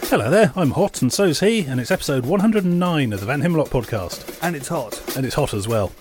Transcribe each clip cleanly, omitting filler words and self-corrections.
Hello there, I'm hot and so's he, and it's episode 109 of the Van Himlock podcast. And it's hot. And it's hot as well.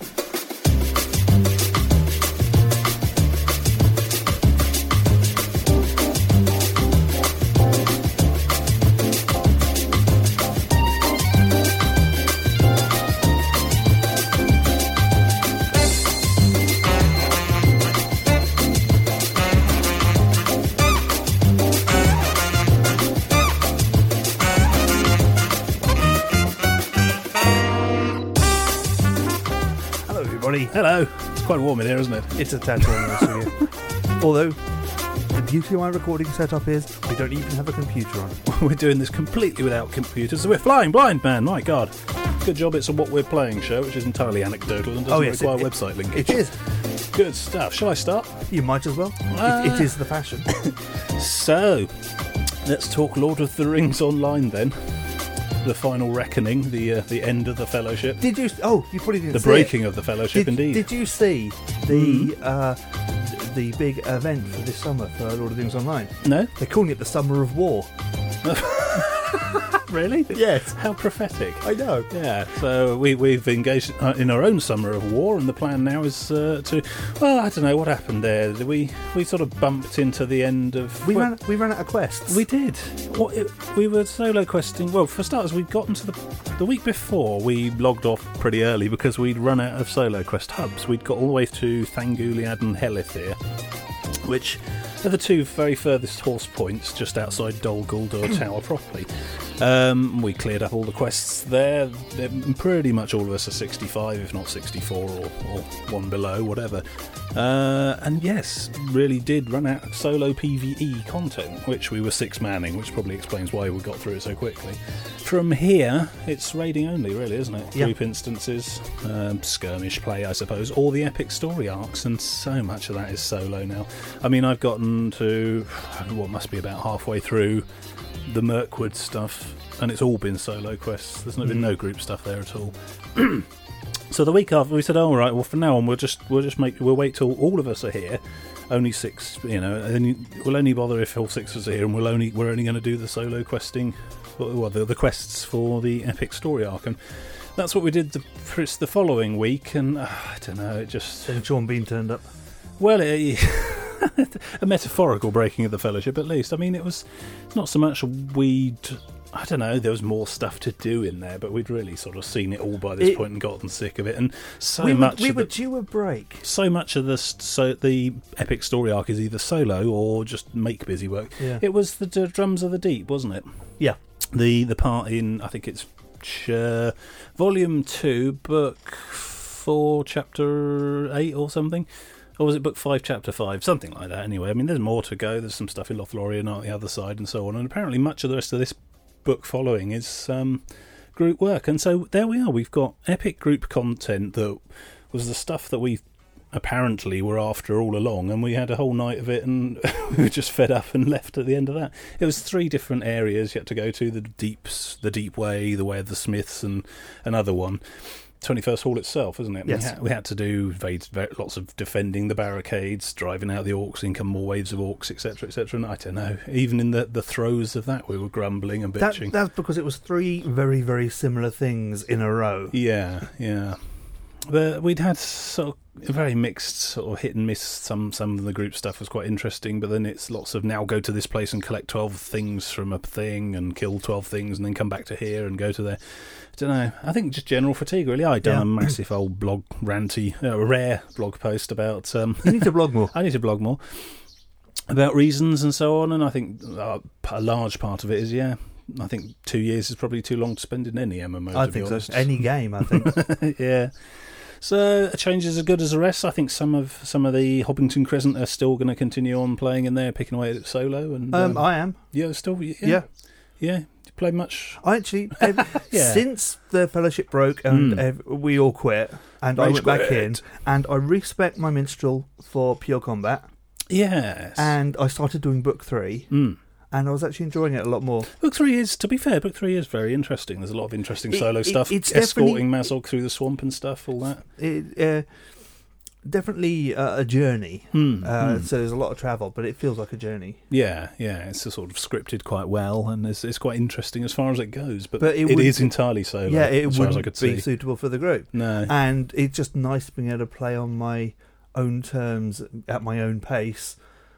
Hello. It's quite warm in here, isn't it? It's a tad warm this year. Although, the beauty of my recording setup is we don't even have a computer on. We're doing this completely without computers, so we're flying blind, man. My God. Good job it's a What We're Playing show, which is entirely anecdotal and doesn't require website linkage. It is. Good stuff. Shall I start? You might as well. It is the fashion. So, let's talk Lord of the Rings Online then. The final reckoning, the end of the Fellowship. Did you? Oh, you probably didn't. The breaking of the Fellowship, indeed. Did you see the big event for this summer for Lord of the Rings Online? No. They're calling it the Summer of War. Really? Yes. How prophetic. I know. Yeah, so we've engaged in our own summer of war, and the plan now is to... Well, I don't know what happened there. We sort of bumped into the end of... We ran out of quests. We did. We were solo questing... Well, for starters, we'd gotten to the week before, we logged off pretty early because we'd run out of solo quest hubs. We'd got all the way to Thanguliad and Helithir, which... They're the two very furthest horse points just outside Dol Guldur Tower properly. We cleared up all the quests there. Pretty much all of us are 65, if not 64, or one below, whatever. And yes, really did run out of solo PvE content, which we were six-manning, which probably explains why we got through it so quickly. From here, it's raiding only, really, isn't it? Yep. Group instances, skirmish play, I suppose, or the epic story arcs, and so much of that is solo now. I mean, I've gotten to what must be about halfway through the Mirkwood stuff, and it's all been solo quests. There's been no group stuff there at all. So the week after, we said, "Oh, all right. Well, from now on, we'll wait till all of us are here. Only six, and we'll only bother if all six of us are here, and we're only going to do the solo questing, the quests for the epic story arc." And that's what we did the following week. And I don't know, it just Then Sean Bean turned up. Well, a metaphorical breaking of the Fellowship, at least. I mean, it was not so much I don't know, there was more stuff to do in there, but we'd really sort of seen it all by this point and gotten sick of it. And we were due a break. So much of the epic story arc is either solo or just make busy work. Yeah. It was the Drums of the Deep, wasn't it? Yeah. The part in, I think it's Volume 2, Book 4, Chapter 8 or something. Or was it Book 5, Chapter 5? Something like that, anyway. I mean, there's more to go. There's some stuff in Lothlorien on the other side and so on. And apparently much of the rest of this book following is group work. And so there we are. We've got epic group content that was the stuff that we apparently were after all along. And we had a whole night of it, and we were just fed up and left at the end of that. It was 3 different areas you had to go to. The Deep Way, the Way of the Smiths, and another one. 21st Hall itself, isn't it? Yes. We had to do lots of defending the barricades, driving out the orcs, income more waves of orcs, etc., etc. And I don't know, even in the throes of that, we were grumbling and bitching. That's because it was 3 very, very similar things in a row. Yeah. But we'd had sort of very mixed, sort of hit and miss. Some of the group stuff was quite interesting, but then it's lots of now go to this place and collect 12 things from a thing and kill 12 things and then come back to here and go to there. I don't know. I think just general fatigue, really. I'd done a massive old rare blog post about... You need to blog more. I need to blog more. About reasons and so on, and I think a large part of it is, I think 2 years is probably too long to spend in any MMO, I think so. Any game, I think. Yeah. So a change is as good as the rest. I think some of the Hobbiton Crescent are still going to continue on playing in there, picking away at it solo. And I am. Yeah, still. Yeah. You play much? I actually, since the Fellowship broke and we all quit, and I went back in, and I respect my minstrel for pure combat. Yes. And I started doing Book 3. And I was actually enjoying it a lot more. Book 3 is, to be fair, Book 3 is very interesting. There's a lot of interesting solo stuff. It's escorting Mazog through the swamp and stuff, all that. definitely a journey. So there's a lot of travel, but it feels like a journey. Yeah, it's sort of scripted quite well, and it's quite interesting as far as it goes. But it is entirely solo. Yeah, it as far as I wouldn't could be see. suitable for the group. No, and it's just nice being able to play on my own terms at my own pace.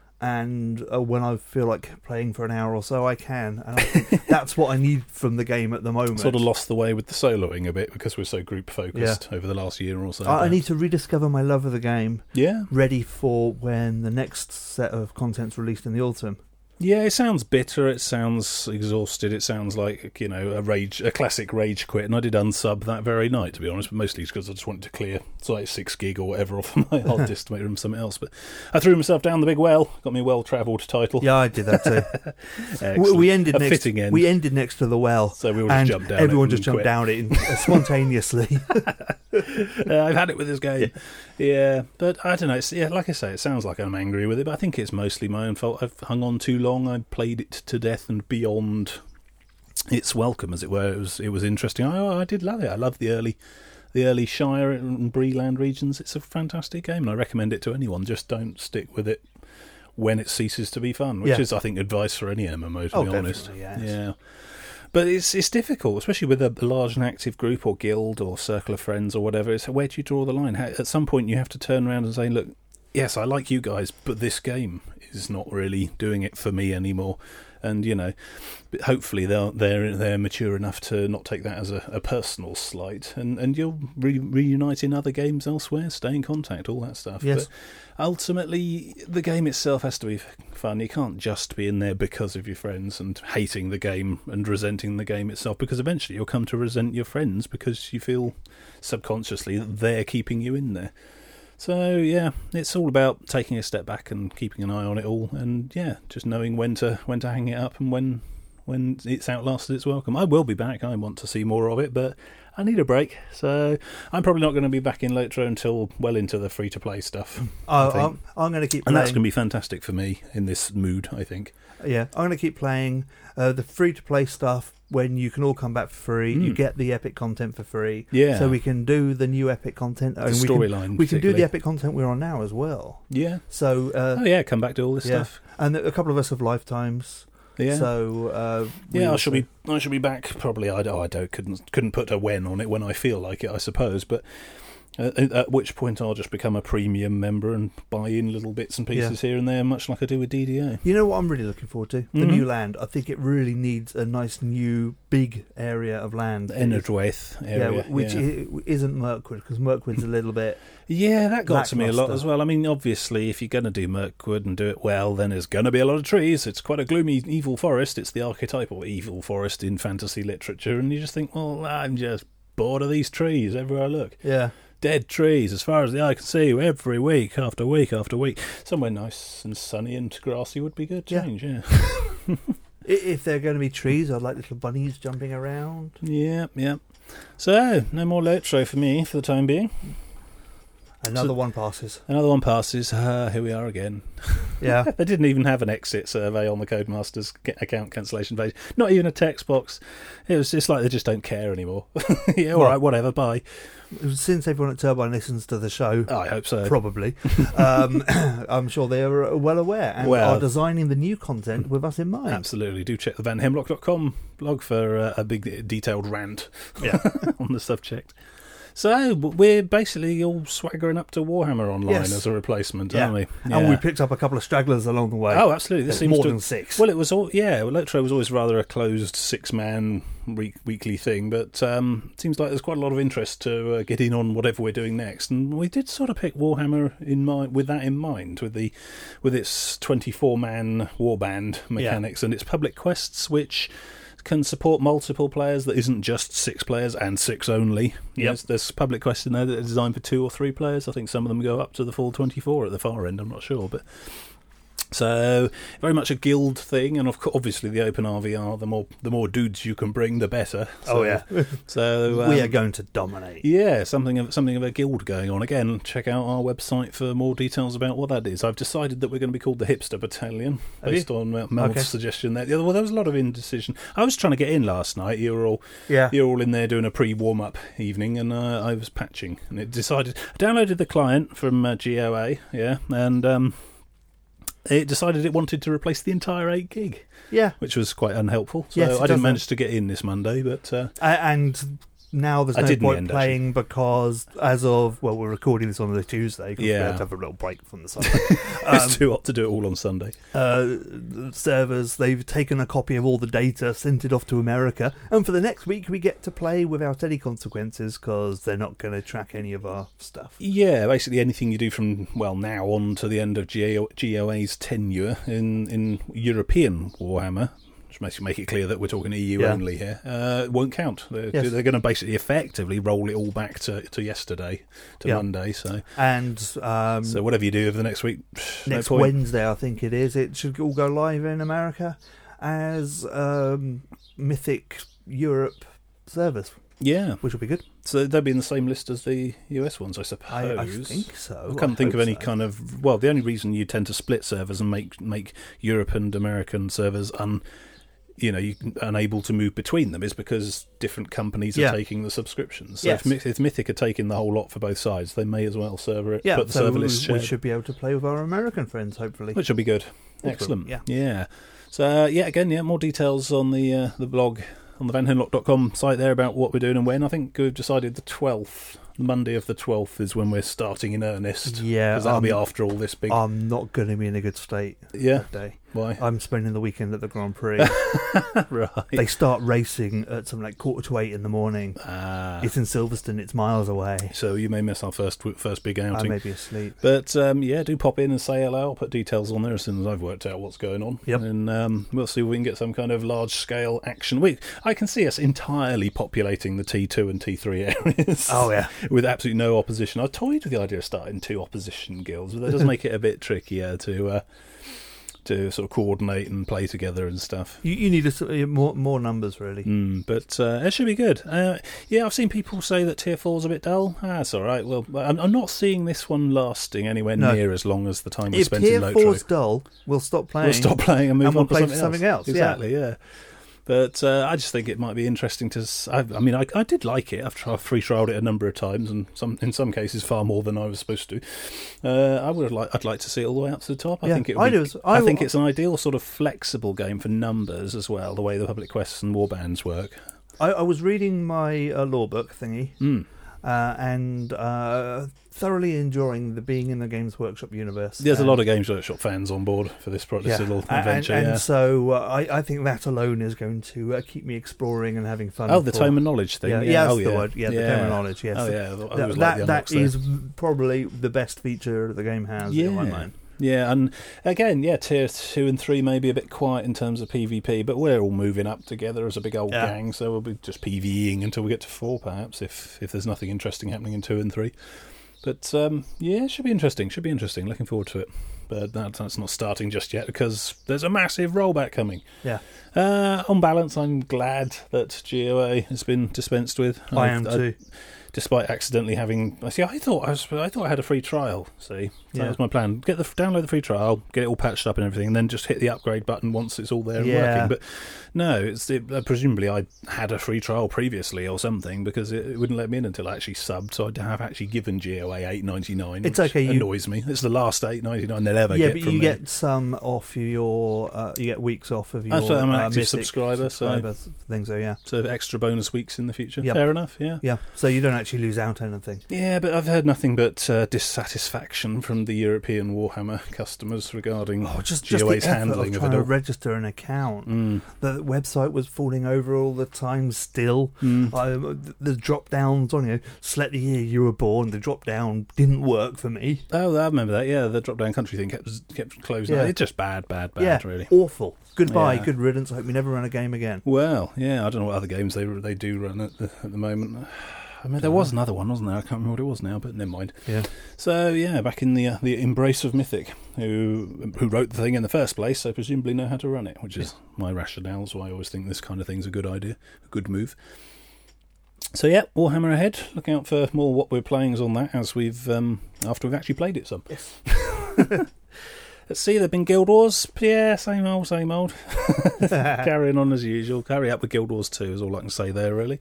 And when I feel like playing for an hour or so, I can. And I think that's what I need from the game at the moment. Sort of lost the way with the soloing a bit because we're so group focused over the last year or so. I need to rediscover my love of the game. Yeah. Ready for when the next set of content's released in the autumn. Yeah, it sounds bitter, it sounds exhausted, it sounds like, a classic rage quit, and I did unsub that very night, to be honest, but mostly because I just wanted to clear 6 gig or whatever off my hard disk to make room for something else. But I threw myself down the big well, got me a well-travelled title. Yeah, I did that too. we ended next to the well, so we all just jumped down. Everyone just jumped down it spontaneously. I've had it with this game. Yeah, but I don't know. Like I say, it sounds like I'm angry with it, but I think it's mostly my own fault. I've hung on too long. I played it to death and beyond its welcome, as it were. It was interesting. I did love it. I love the early Shire and Breeland regions. It's a fantastic game, and I recommend it to anyone. Just don't stick with it when it ceases to be fun, which is, I think, advice for any MMO, to be honest. Yes. Yeah. But it's difficult, especially with a large and active group or guild or circle of friends or whatever. It's where do you draw the line? At some point, you have to turn around and say, look, yes, I like you guys, but this game is not really doing it for me anymore. And, hopefully they're mature enough to not take that as a personal slight. And you'll reunite in other games elsewhere, stay in contact, all that stuff. Yes. But ultimately, the game itself has to be fun. You can't just be in there because of your friends and hating the game and resenting the game itself, because eventually you'll come to resent your friends because you feel subconsciously that they're keeping you in there. So, yeah, it's all about taking a step back and keeping an eye on it all, and, just knowing when to hang it up and when it's outlasted its welcome. I will be back. I want to see more of it, but I need a break. So I'm probably not going to be back in Lotro until well into the free-to-play stuff. I'm going to keep playing. And that's going to be fantastic for me in this mood, I think. Yeah, I'm going to keep playing the free-to-play stuff. When you can all come back for free, you get the epic content for free. Yeah. So we can do the new epic content. The storyline. We can do the epic content we're on now as well. Yeah. So. Come back to all this stuff. And a couple of us have lifetimes. Yeah. So. I shall be back probably. Couldn't put a when on it when I feel like it, I suppose, but. At which point I'll just become a premium member and buy in little bits and pieces here and there, much like I do with DDO. You know what I'm really looking forward to? The new land. I think it really needs a nice new big area of land. Enerdwaith area. Which isn't Mirkwood, because Mirkwood's a little bit... Yeah, that got to me a lot as well. I mean, obviously, if you're going to do Mirkwood and do it well, then there's going to be a lot of trees. It's quite a gloomy, evil forest. It's the archetypal evil forest in fantasy literature, and you just think, well, I'm just bored of these trees everywhere I look. Yeah. Dead trees as far as the eye can see every week after week after week. Somewhere nice and sunny and grassy would be good change, yeah. If they're going to be trees, I'd like little bunnies jumping around. Yeah. So, no more Lotro for me for the time being. Another one passes. Here we are again. Yeah. They didn't even have an exit survey on the Codemasters account cancellation page. Not even a text box. It's like they just don't care anymore. Yeah, all right, whatever, bye. Since everyone at Turbine listens to the show, I hope so. Probably. I'm sure they are well aware and are designing the new content with us in mind. Absolutely. Do check the vanhemlock.com blog for a big detailed rant on the subject. So we're basically all swaggering up to Warhammer Online as a replacement, aren't we? Yeah. And we picked up a couple of stragglers along the way. Oh, absolutely. This seems more than 6. Well, it was all Lotro was always rather a closed 6-man weekly thing, but it seems like there's quite a lot of interest to get in on whatever we're doing next. And we did sort of pick Warhammer in mind with its 24-man warband mechanics and its public quests, which can support multiple players that isn't just 6 players and 6 only. Yep. There's public quests in there that are designed for 2 or 3 players. I think some of them go up to the full 24 at the far end, I'm not sure, but So very much a guild thing, and obviously the open RVR, the more dudes you can bring, the better. So, Oh yeah, so we are going to dominate. yeah, something of a guild going on. Again, check out our website for more details about what that is. I've decided that we're going to be called the Hipster Battalion, based on Mel's suggestion there. Well, there was a lot of indecision. I was trying to get in last night. You were all in there doing a pre-warm up evening, and I was patching, and it decided. I downloaded the client from GOA, and it decided it wanted to replace the entire 8 gig. Yeah, which was quite unhelpful. So yes, I didn't manage to get in this Monday, but and now there's no point playing because as of we're recording this on the Tuesday. We have to have a little break from the Sunday. It's too hot to do it all on Sunday. The servers, they've taken a copy of all the data, sent it off to America, and for the next week we get to play without any consequences because they're not going to track any of our stuff. Yeah, basically anything you do from now on to the end of GOA's tenure in European Warhammer, which make it clear that we're talking EU only here, won't count. They're going to basically effectively roll it all back to yesterday, Monday. So so whatever you do over the next week, next Wednesday I think it should all go live in America as Mythic Europe servers. Yeah, which will be good. So they'll be in the same list as the US ones, I suppose. I think so. I can't think of any kind of. Well, the only reason you tend to split servers and make Europe and American servers unable to move between them is because different companies are taking the subscriptions. So if Mythic are taking the whole lot for both sides, they may as well server it. Put the server list shared. We should be able to play with our American friends, hopefully. Which will be good. Excellent. Yeah. So more details on the blog on the vanhenlock.com site there about what we're doing and when. I think we've decided the 12th. Monday of the 12th is when we're starting in earnest. Yeah. Because that'll be after all this big... I'm not going to be in a good state that day. Why? I'm spending the weekend at the Grand Prix. Right. They start racing at something like 7:45 in the morning. It's in Silverstone. It's miles away. So you may miss our first big outing. I may be asleep. But do pop in and say hello. I'll put details on there as soon as I've worked out what's going on. Yep. And we'll see if we can get some kind of large-scale action. I can see us entirely populating the T2 and T3 areas. Oh, yeah. With absolutely no opposition. I toyed with the idea of starting 2 opposition guilds, but that does make it a bit trickier to sort of coordinate and play together and stuff. You need more numbers, really. But it should be good. I've seen people say that Tier 4's a bit dull. That's all right. Well, I'm not seeing this one lasting anywhere near as long as the time we spent in Lotro. If Tier 4's dull, we'll stop playing. And move on to play something else. Exactly, yeah. But I just think it might be interesting to. I did like it. I've free trialed it a number of times, and in some cases far more than I was supposed to. I'd like to see it all the way up to the top. I think it's an ideal sort of flexible game for numbers as well. The way the public quests and warbands work. I was reading my law book thingy, and thoroughly enjoying being in the Games Workshop universe. There's a lot of Games Workshop fans on board for this little adventure. And so I think that alone is going to keep me exploring and having fun. Oh, the Tome of Knowledge thing. That's the word. The Tome of Knowledge, yes. Oh, yeah. That is probably the best feature the game has in my mind. Yeah, and again, Tier 2 and 3 may be a bit quiet in terms of PvP, but we're all moving up together as a big old gang, so we'll be just PvEing until we get to 4, perhaps, if there's nothing interesting happening in 2 and 3. But, it should be interesting. Looking forward to it. But that's not starting just yet, because there's a massive rollback coming. Yeah. On balance, I'm glad that GOA has been dispensed with. I am too. Despite accidentally having, I thought I had a free trial. That was my plan. Download the free trial, get it all patched up and everything, and then just hit the upgrade button once it's all there and working. But no, presumably I had a free trial previously or something, because it wouldn't let me in until I actually subbed. So I have actually given GOA $8.99. It's okay. Annoys me. It's the last $8.99 they'll ever get from me. Yeah, but you get some off your. You get weeks off of your. I'm an active subscriber, thing. So yeah. So extra bonus weeks in the future. Yep. Fair enough. Yeah. Yeah. So you don't actually lose out on anything. Yeah, but I've heard nothing but dissatisfaction from the European Warhammer customers regarding GOA's handling of it. To register an account. The website was falling over all the time still. The drop downs on select the year you were born, the drop down didn't work for me. Oh, I remember that. Yeah, the drop down country thing kept closing. It's just bad, really. Awful. Goodbye, good riddance. I hope we never run a game again. Well, I don't know what other games they do run at the moment. I mean, there was another one, wasn't there? I can't remember what it was now, but never mind. Yeah. So, yeah, back in the embrace of Mythic, who wrote the thing in the first place, so presumably know how to run it, which is my rationale, so I always think this kind of thing's a good idea, a good move. So, yeah, Warhammer ahead. Look out for more what we're playing on that as after we've actually played it some. Yes. Let's see, there have been Guild Wars. Yeah, same old, same old. Carrying on as usual. Carry up with Guild Wars 2 is all I can say there, really.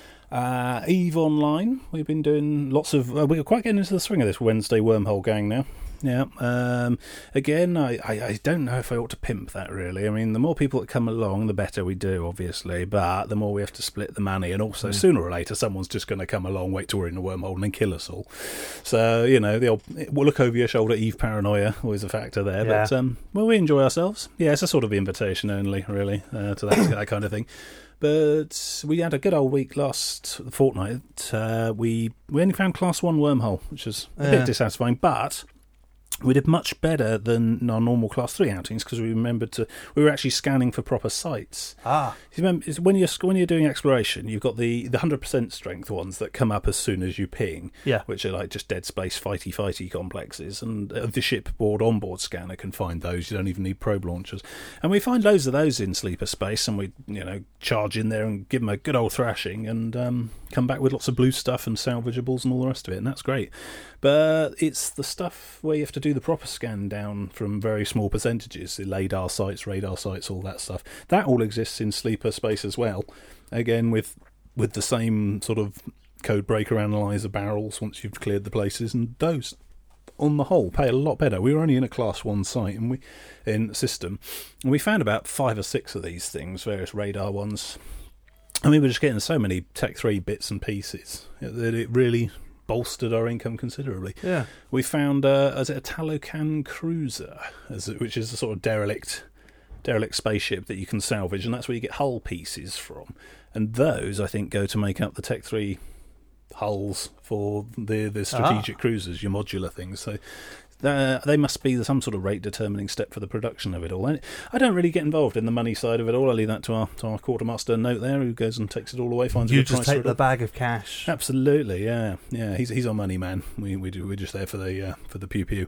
EVE Online, we've been doing lots of... we're quite getting into the swing of this Wednesday Wormhole gang now. Yeah. Again, I don't know if I ought to pimp that, really. I mean, the more people that come along, the better we do, obviously. But the more we have to split the money. And also, sooner or later, someone's just going to come along, wait till we're in the wormhole, and then kill us all. So, you know, the old we'll look over your shoulder, EVE paranoia, always a factor there. Yeah. But, well, we enjoy ourselves. Yeah, it's a sort of invitation only, really, to that kind of thing. But we had a good old week last fortnight. We only found Class 1 wormhole, which is a bit dissatisfying, but... we did much better than our normal Class 3 outings because we were actually scanning for proper sites. You remember, when you're doing exploration, you've got the 100% strength ones that come up as soon as you ping, which are like just dead space fighty complexes, and the shipboard onboard scanner can find those. You don't even need probe launchers, and we find loads of those in Sleeper Space, and we charge in there and give them a good old thrashing, and come back with lots of blue stuff and salvageables and all the rest of it, and that's great. But it's the stuff where you have to do the proper scan down from very small percentages, the radar sites, all that stuff. That all exists in Sleeper Space as well. Again, with the same sort of code breaker analyzer barrels once you've cleared the places, and those, on the whole, pay a lot better. We were only in a Class 1 site in system, and we found about 5 or 6 of these things, various radar ones. And we were just getting so many Tech 3 bits and pieces that it really bolstered our income considerably. Yeah, we found a Talocan cruiser, which is a sort of derelict spaceship that you can salvage, and that's where you get hull pieces from. And those, I think, go to make up the Tech 3 hulls for the strategic cruisers, your modular things. So they must be some sort of rate determining step for the production of it all. I don't really get involved in the money side of it all. I leave that to our quartermaster Note there, who goes and takes it all away, finds a good price. You just take the bag of cash. Absolutely, yeah. He's our money man. We're just there for the pew pew.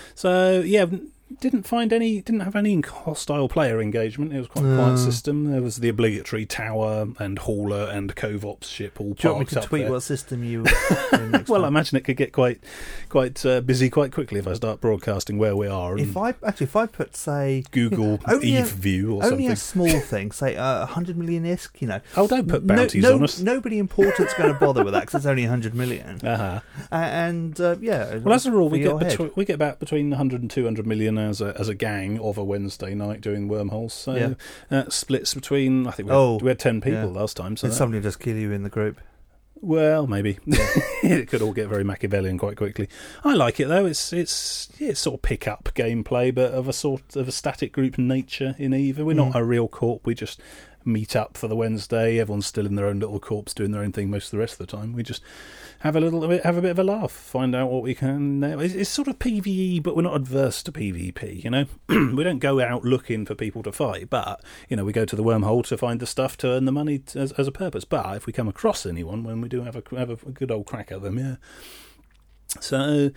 So yeah. Didn't have any hostile player engagement. It was quite a quiet system. There was the obligatory tower and hauler and Covops ship all parked up. Do you want me to tweet what system you well, time? I imagine it could get quite busy quite quickly if I start broadcasting where we are. If I put, say, Google EVE View or something. Only a small thing, say 100 million ISK, Oh, don't put bounties on us. Nobody important's going to bother with that because it's only 100 million. And well, as a rule, we get about between 100 and 200 million as a gang of a Wednesday night doing wormholes. So that splits between, I think we had 10 people last time. So somebody just kill you in the group. Well, maybe. It could all get very Machiavellian quite quickly. I like it though. It's sort of pick up gameplay, but of a sort of a static group nature in EVE. We're not a real corp. We just meet up for the Wednesday. Everyone's still in their own little corps doing their own thing most of the rest of the time. We just have a bit of a laugh, find out what we can. It's sort of PvE, but we're not adverse to PvP. We don't go out looking for people to fight, but we go to the wormhole to find the stuff to earn the money as a purpose. But if we come across anyone, when we do have a good old crack at them, yeah. So.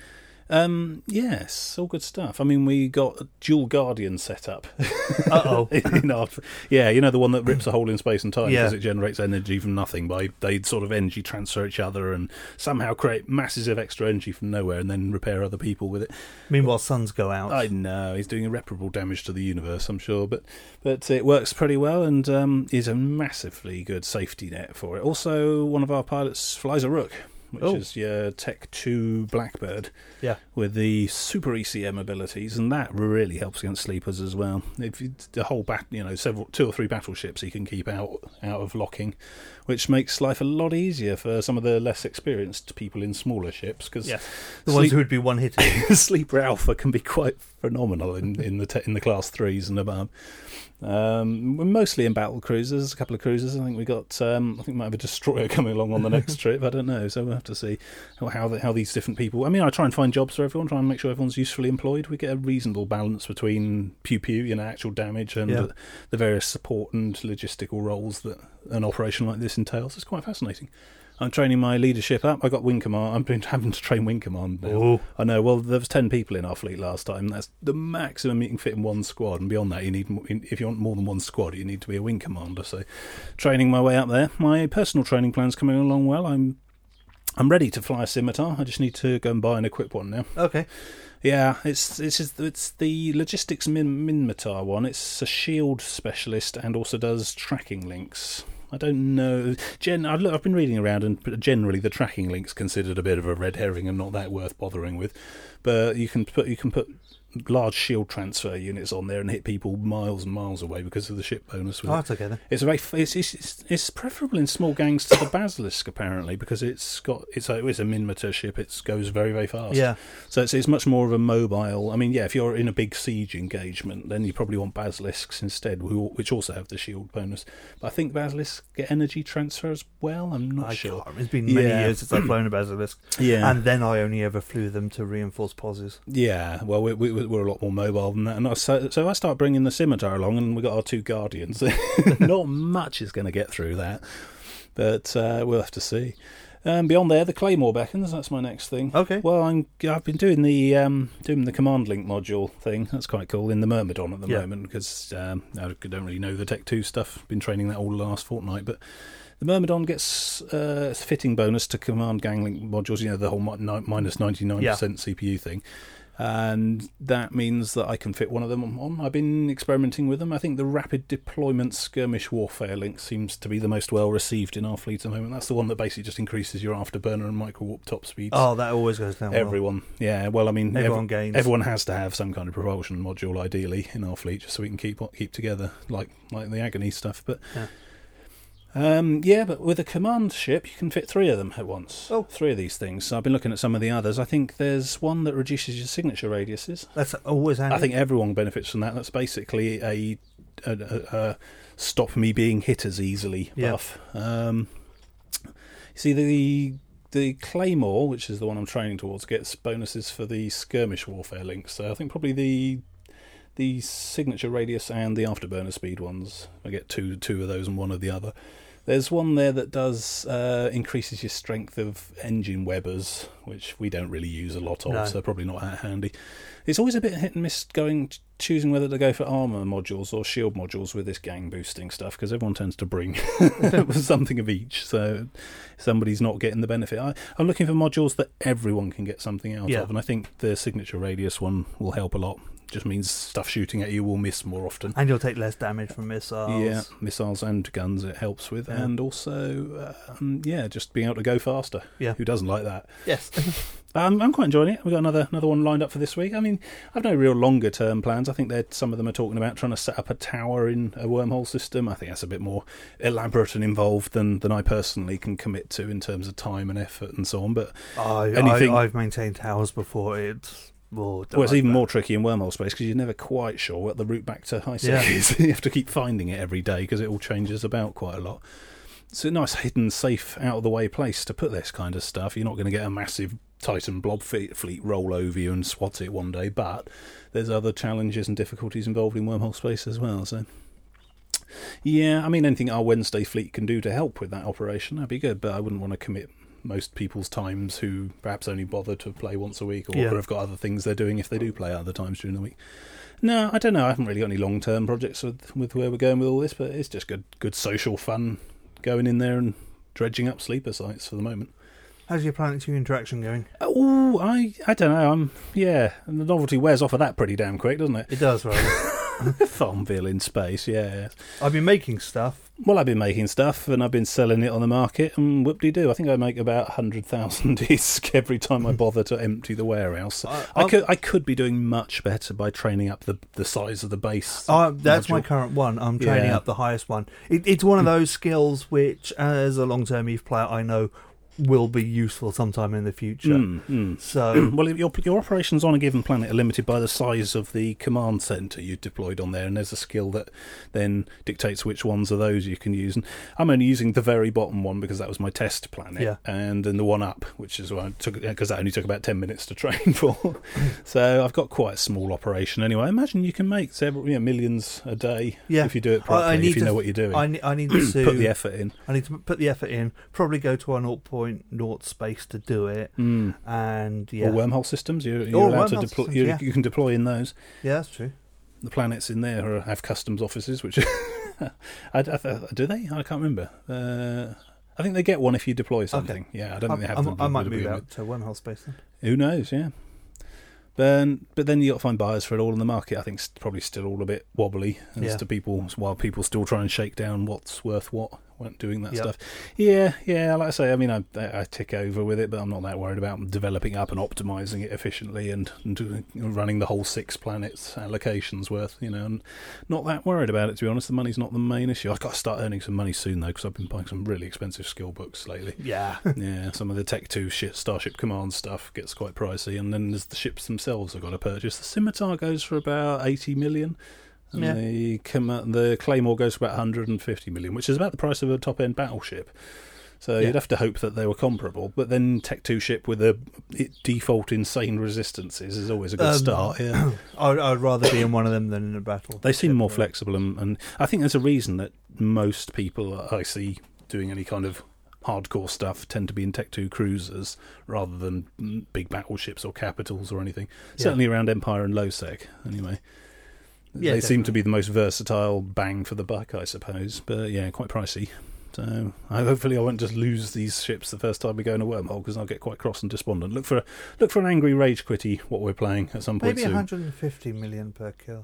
Yes, all good stuff. I mean, we got a dual Guardian set up. Uh-oh. The one that rips a hole in space and time because it generates energy from nothing. They sort of energy transfer each other and somehow create masses of extra energy from nowhere and then repair other people with it. Meanwhile, suns go out. I know, he's doing irreparable damage to the universe, I'm sure, but it works pretty well and is a massively good safety net for it. Also, one of our pilots flies a Rook, which is your Tech 2 Blackbird with the super ECM abilities, and that really helps against sleepers as well. If the whole 2 or 3 battleships he can keep out of locking, which makes life a lot easier for some of the less experienced people in smaller ships, because the ones who would be one-hitted. Sleeper Alpha can be quite phenomenal in the Class 3s and above. We're mostly in battle cruisers, a couple of cruisers. I think we got. I think we might have a destroyer coming along on the next trip. I don't know, so we'll have to see how these different people. I mean, I try and find jobs for everyone, try and make sure everyone's usefully employed. We get a reasonable balance between pew, actual damage, and the various support and logistical roles that an operation like this entails. It's quite fascinating. I'm training my leadership up. I got Wing Command. I've been having to train Wing Command now. Oh. I know. Well, there was 10 people in our fleet last time. That's the maximum you can fit in one squad. And beyond that, you need, if you want more than one squad, you need to be a Wing Commander. So, training my way up there. My personal training plan's coming along well. I'm ready to fly a scimitar. I just need to go and buy and equip one now. Okay. Yeah, it's the Logistics Minmatar one. It's a shield specialist and also does tracking links. I don't know. I've been reading around, and generally the tracking link's considered a bit of a red herring and not that worth bothering with. But you can put large shield transfer units on there and hit people miles and miles away because of the ship bonus. Oh, that's okay then. It's preferable in small gangs to the Basilisk apparently, because it's a Minmatar ship. It goes very, very fast. Yeah. So it's much more of a mobile. I mean, yeah, if you're in a big siege engagement, then you probably want Basilisks instead, which also have the shield bonus. But I think Basilisks get energy transfer as well. I'm not sure. It's been many years since I've flown a Basilisk. Yeah. And then I only ever flew them to reinforce poses. Yeah, well, we're a lot more mobile than that. And so I start bringing the scimitar along, and we got our 2 Guardians. Not much is going to get through that, but we'll have to see. Beyond there, the Claymore beckons. That's my next thing. Okay. Well, I've been doing the command link module thing. That's quite cool in the Myrmidon at the moment, because I don't really know the Tech 2 stuff. Been training that all the last fortnight, but the Myrmidon gets a fitting bonus to command gang link modules. You know, the whole minus 99% CPU thing. And that means that I can fit one of them on. I've been experimenting with them. I think the Rapid Deployment Skirmish Warfare link seems to be the most well received in our fleet at the moment. That's the one that basically just increases your afterburner and micro warp top speeds. Oh, that always goes down. Everyone, yeah. Well, I mean, everyone gains. Everyone has to have some kind of propulsion module, ideally, in our fleet, just so we can keep together, like the Agony stuff. But but with a command ship, you can fit 3 of them at once. Oh. 3 of these things. So I've been looking at some of the others. I think there's one that reduces your signature radiuses. That's always handy. I think everyone benefits from that. That's basically a stop me being hit as easily buff. See, the Claymore, which is the one I'm training towards, gets bonuses for the skirmish warfare links. So I think probably the signature radius and the afterburner speed ones. I get two of those and one of the other. There's one there that does increases your strength of engine webbers, which we don't really use a lot of, so probably not that handy. It's always a bit hit and miss choosing whether to go for armour modules or shield modules with this gang boosting stuff, because everyone tends to bring something of each, so somebody's not getting the benefit. I'm looking for modules that everyone can get something out of, and I think the signature radius one will help a lot. Just means stuff shooting at you will miss more often. And you'll take less damage from missiles. Yeah, missiles and guns it helps with. Yeah. And also, just being able to go faster. Yeah. Who doesn't like that? Yes. I'm quite enjoying it. We've got another one lined up for this week. I mean, I've no real longer term plans. I think some of them are talking about trying to set up a tower in a wormhole system. I think that's a bit more elaborate and involved than I personally can commit to in terms of time and effort and so on. But I've maintained towers before. It's even more tricky in wormhole space, because you're never quite sure what the route back to HiSec is. You have to keep finding it every day because it all changes about quite a lot. It's a nice hidden, safe, out of the way place to put this kind of stuff. You're not going to get a massive Titan blob fleet roll over you and swat it one day, but there's other challenges and difficulties involved in wormhole space as well. So yeah, I mean, anything our Wednesday fleet can do to help with that operation, that'd be good, but I wouldn't want to commit most people's times who perhaps only bother to play once a week or have got other things they're doing if they do play other times during the week. No, I don't know. I haven't really got any long-term projects with where we're going with all this, but it's just good social fun going in there and dredging up sleeper sites for the moment. How's your Planet 2 interaction going? Oh, I don't know. The novelty wears off of that pretty damn quick, doesn't it? It does, right? Farmville in space, yeah. I've been making stuff. Well, I've been making stuff and I've been selling it on the market, and whoop-de-doo. I think I make about 100,000 ISK every time I bother to empty the warehouse. I could be doing much better by training up the size of the base. That's my current one. I'm training up the highest one. It's one of those skills which, as a long-term EVE player, I know will be useful sometime in the future. So, well, your operations on a given planet are limited by the size of the command center you deployed on there, and there's a skill that then dictates which ones of those you can use. And I'm only using the very bottom one because that was my test planet, and then the one up, which is what I took, because that only took about 10 minutes to train for. So I've got quite a small operation anyway. I imagine you can make several millions a day if you do it properly, if you know what you're doing. I need to put the effort in. I need to put the effort in. Probably go to a 0.0 space to do it, and or wormhole systems. You're allowed to deploy. You can deploy in those. Yeah, that's true. The planets in there have customs offices, which do they? I can't remember. I think they get one if you deploy something. Okay. Yeah, I don't think they have them. I might move out to wormhole space then. Who knows? Yeah. But then you got to find buyers for it all in the market. I think it's probably still all a bit wobbly as to people, while people still try and shake down what's worth what when doing that stuff. Yeah. Like I say, I mean, I tick over with it, but I'm not that worried about developing up and optimizing it efficiently and running the whole 6 planets allocations worth. I'm not that worried about it, to be honest. The money's not the main issue. I've got to start earning some money soon though, because I've been buying some really expensive skill books lately. Yeah. Some of the Tech 2 Starship Command stuff gets quite pricey, and then there's the ships themselves I've got to purchase. The Scimitar goes for about 80 million. And the Claymore goes for about 150 million, which is about the price of a top-end battleship. So you'd have to hope that they were comparable. But then Tech 2 ship with a default insane resistances is always a good start. Yeah, I'd rather be in one of them than in a battle. They seem more flexible, and I think there's a reason that most people I see doing any kind of hardcore stuff tend to be in Tech 2 cruisers rather than big battleships or capitals or anything. Certainly around Empire and Lowsec, anyway. They seem to be the most versatile bang for the buck, I suppose. But quite pricey. So hopefully I won't just lose these ships the first time we go in a wormhole, because I'll get quite cross and despondent. Look for an angry rage quitty what we're playing at some point. Maybe soon. 150 million per kill.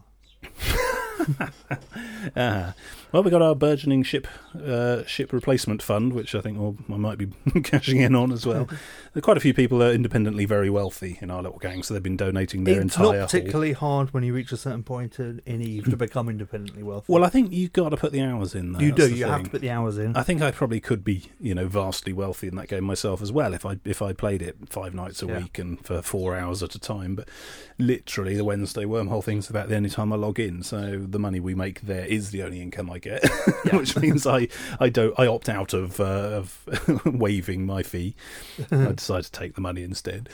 Well, we got our burgeoning ship replacement fund, which I think I might be cashing in on as well. There are quite a few people that are independently very wealthy in our little gang, so they've been donating their entire. It's not particularly hard when you reach a certain point in Eve to become independently wealthy. Well, I think you've got to put the hours in. Though. You do. You have to put the hours in. I think I probably could be, vastly wealthy in that game myself as well if I played it 5 nights a week and for 4 hours at a time. But literally, the Wednesday wormhole thing's about the only time I log in, so the money we make there is the only income I get, which means I opt out of waiving my fee. I decide to take the money instead.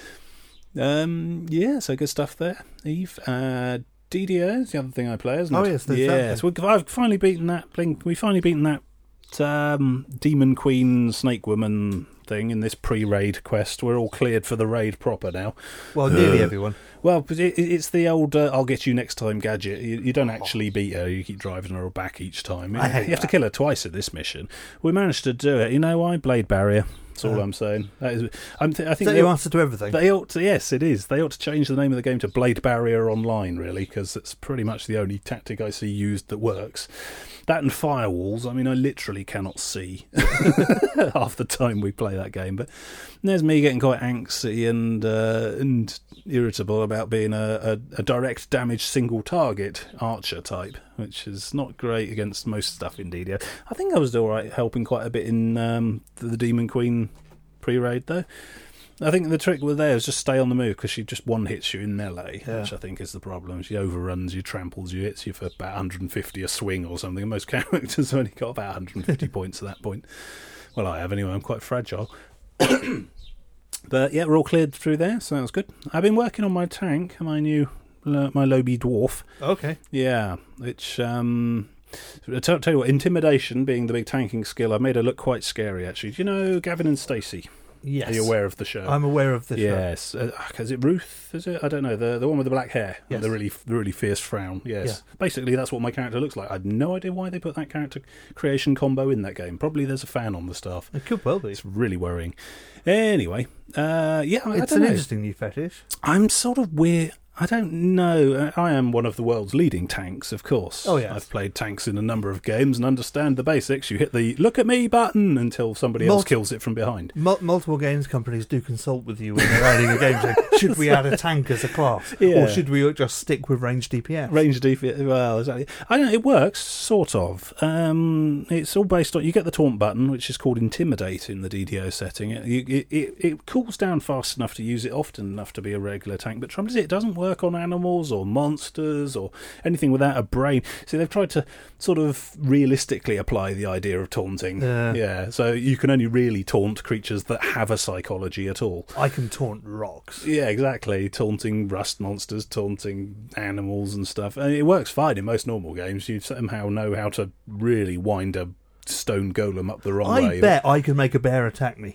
So good stuff there, Eve. DDO is the other thing I play, isn't it? Oh yes, yes. I've finally beaten that. We finally beaten that Demon Queen Snake Woman thing in this pre-raid quest. We're all cleared for the raid proper now. Well, nearly everyone. Well, it's the old "I'll get you next time" gadget. You don't actually beat her; you keep driving her back each time. You have to kill her twice at this mission. We managed to do it. You know why? Blade barrier. That's all I'm saying. I think is that your answer to everything? They ought to. Yes, it is. They ought to change the name of the game to Blade Barrier Online, really, because it's pretty much the only tactic I see used that works. That and firewalls. I mean, I literally cannot see half the time we play that game. But there's me getting quite angsty and irritable about being a direct damage single target archer type, which is not great against most stuff in DDO. I think I was all right helping quite a bit in the Demon Queen pre-raid though. I think the trick with there is just stay on the move, because she just one hits you in melee, which I think is the problem. She overruns you, tramples you, hits you for about 150 a swing or something. And most characters have only got about 150 points at that point. Well, I have anyway. I'm quite fragile. But yeah, we're all cleared through there, so that was good. I've been working on my tank, my Lobi Dwarf. Okay. Yeah, which I'll tell you what, intimidation being the big tanking skill, I've made her look quite scary actually. Do you know Gavin and Stacey? Yes. Are you aware of the show? I'm aware of the show. Yes. Is it Ruth? Is it? I don't know. The one with the black hair. Yes. The really fierce frown. Yes. Yeah. Basically, that's what my character looks like. I had no idea why they put that character creation combo in that game. Probably there's a fan on the staff. It could well be. It's really worrying. Anyway, it's an interesting new fetish. I'm sort of weird. I don't know. I am one of the world's leading tanks, of course. Oh, yes. I've played tanks in a number of games and understand the basics. You hit the "look at me" button until somebody else kills it from behind. Multiple games companies do consult with you when they're adding a game. Saying, should we add a tank as a class? Yeah. Or should we just stick with range DPS? Range DPS, well, exactly. I don't know, it works, sort of. It's all based on, you get the taunt button, which is called Intimidate in the DDO setting. It cools down fast enough to use it often enough to be a regular tank, but trouble is it doesn't work on animals or monsters or anything without a brain. So they've tried to sort of realistically apply the idea of taunting. Yeah, so you can only really taunt creatures that have a psychology at all. I can taunt rocks. Yeah, exactly. Taunting rust monsters, taunting animals and stuff. And it works fine in most normal games. You somehow know how to really wind a stone golem up the wrong way. I bet I can make a bear attack me.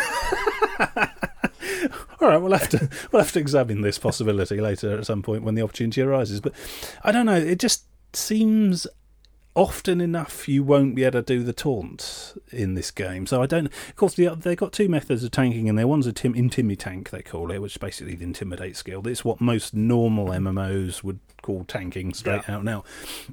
All right, we'll have to examine this possibility later at some point when the opportunity arises. But I don't know. It just seems often enough you won't be able to do the taunt in this game. So I don't. Of course, they've got two methods of tanking in there. One's a Intimitank, they call it, which is basically the Intimidate skill. It's what most normal MMOs would call tanking straight out now.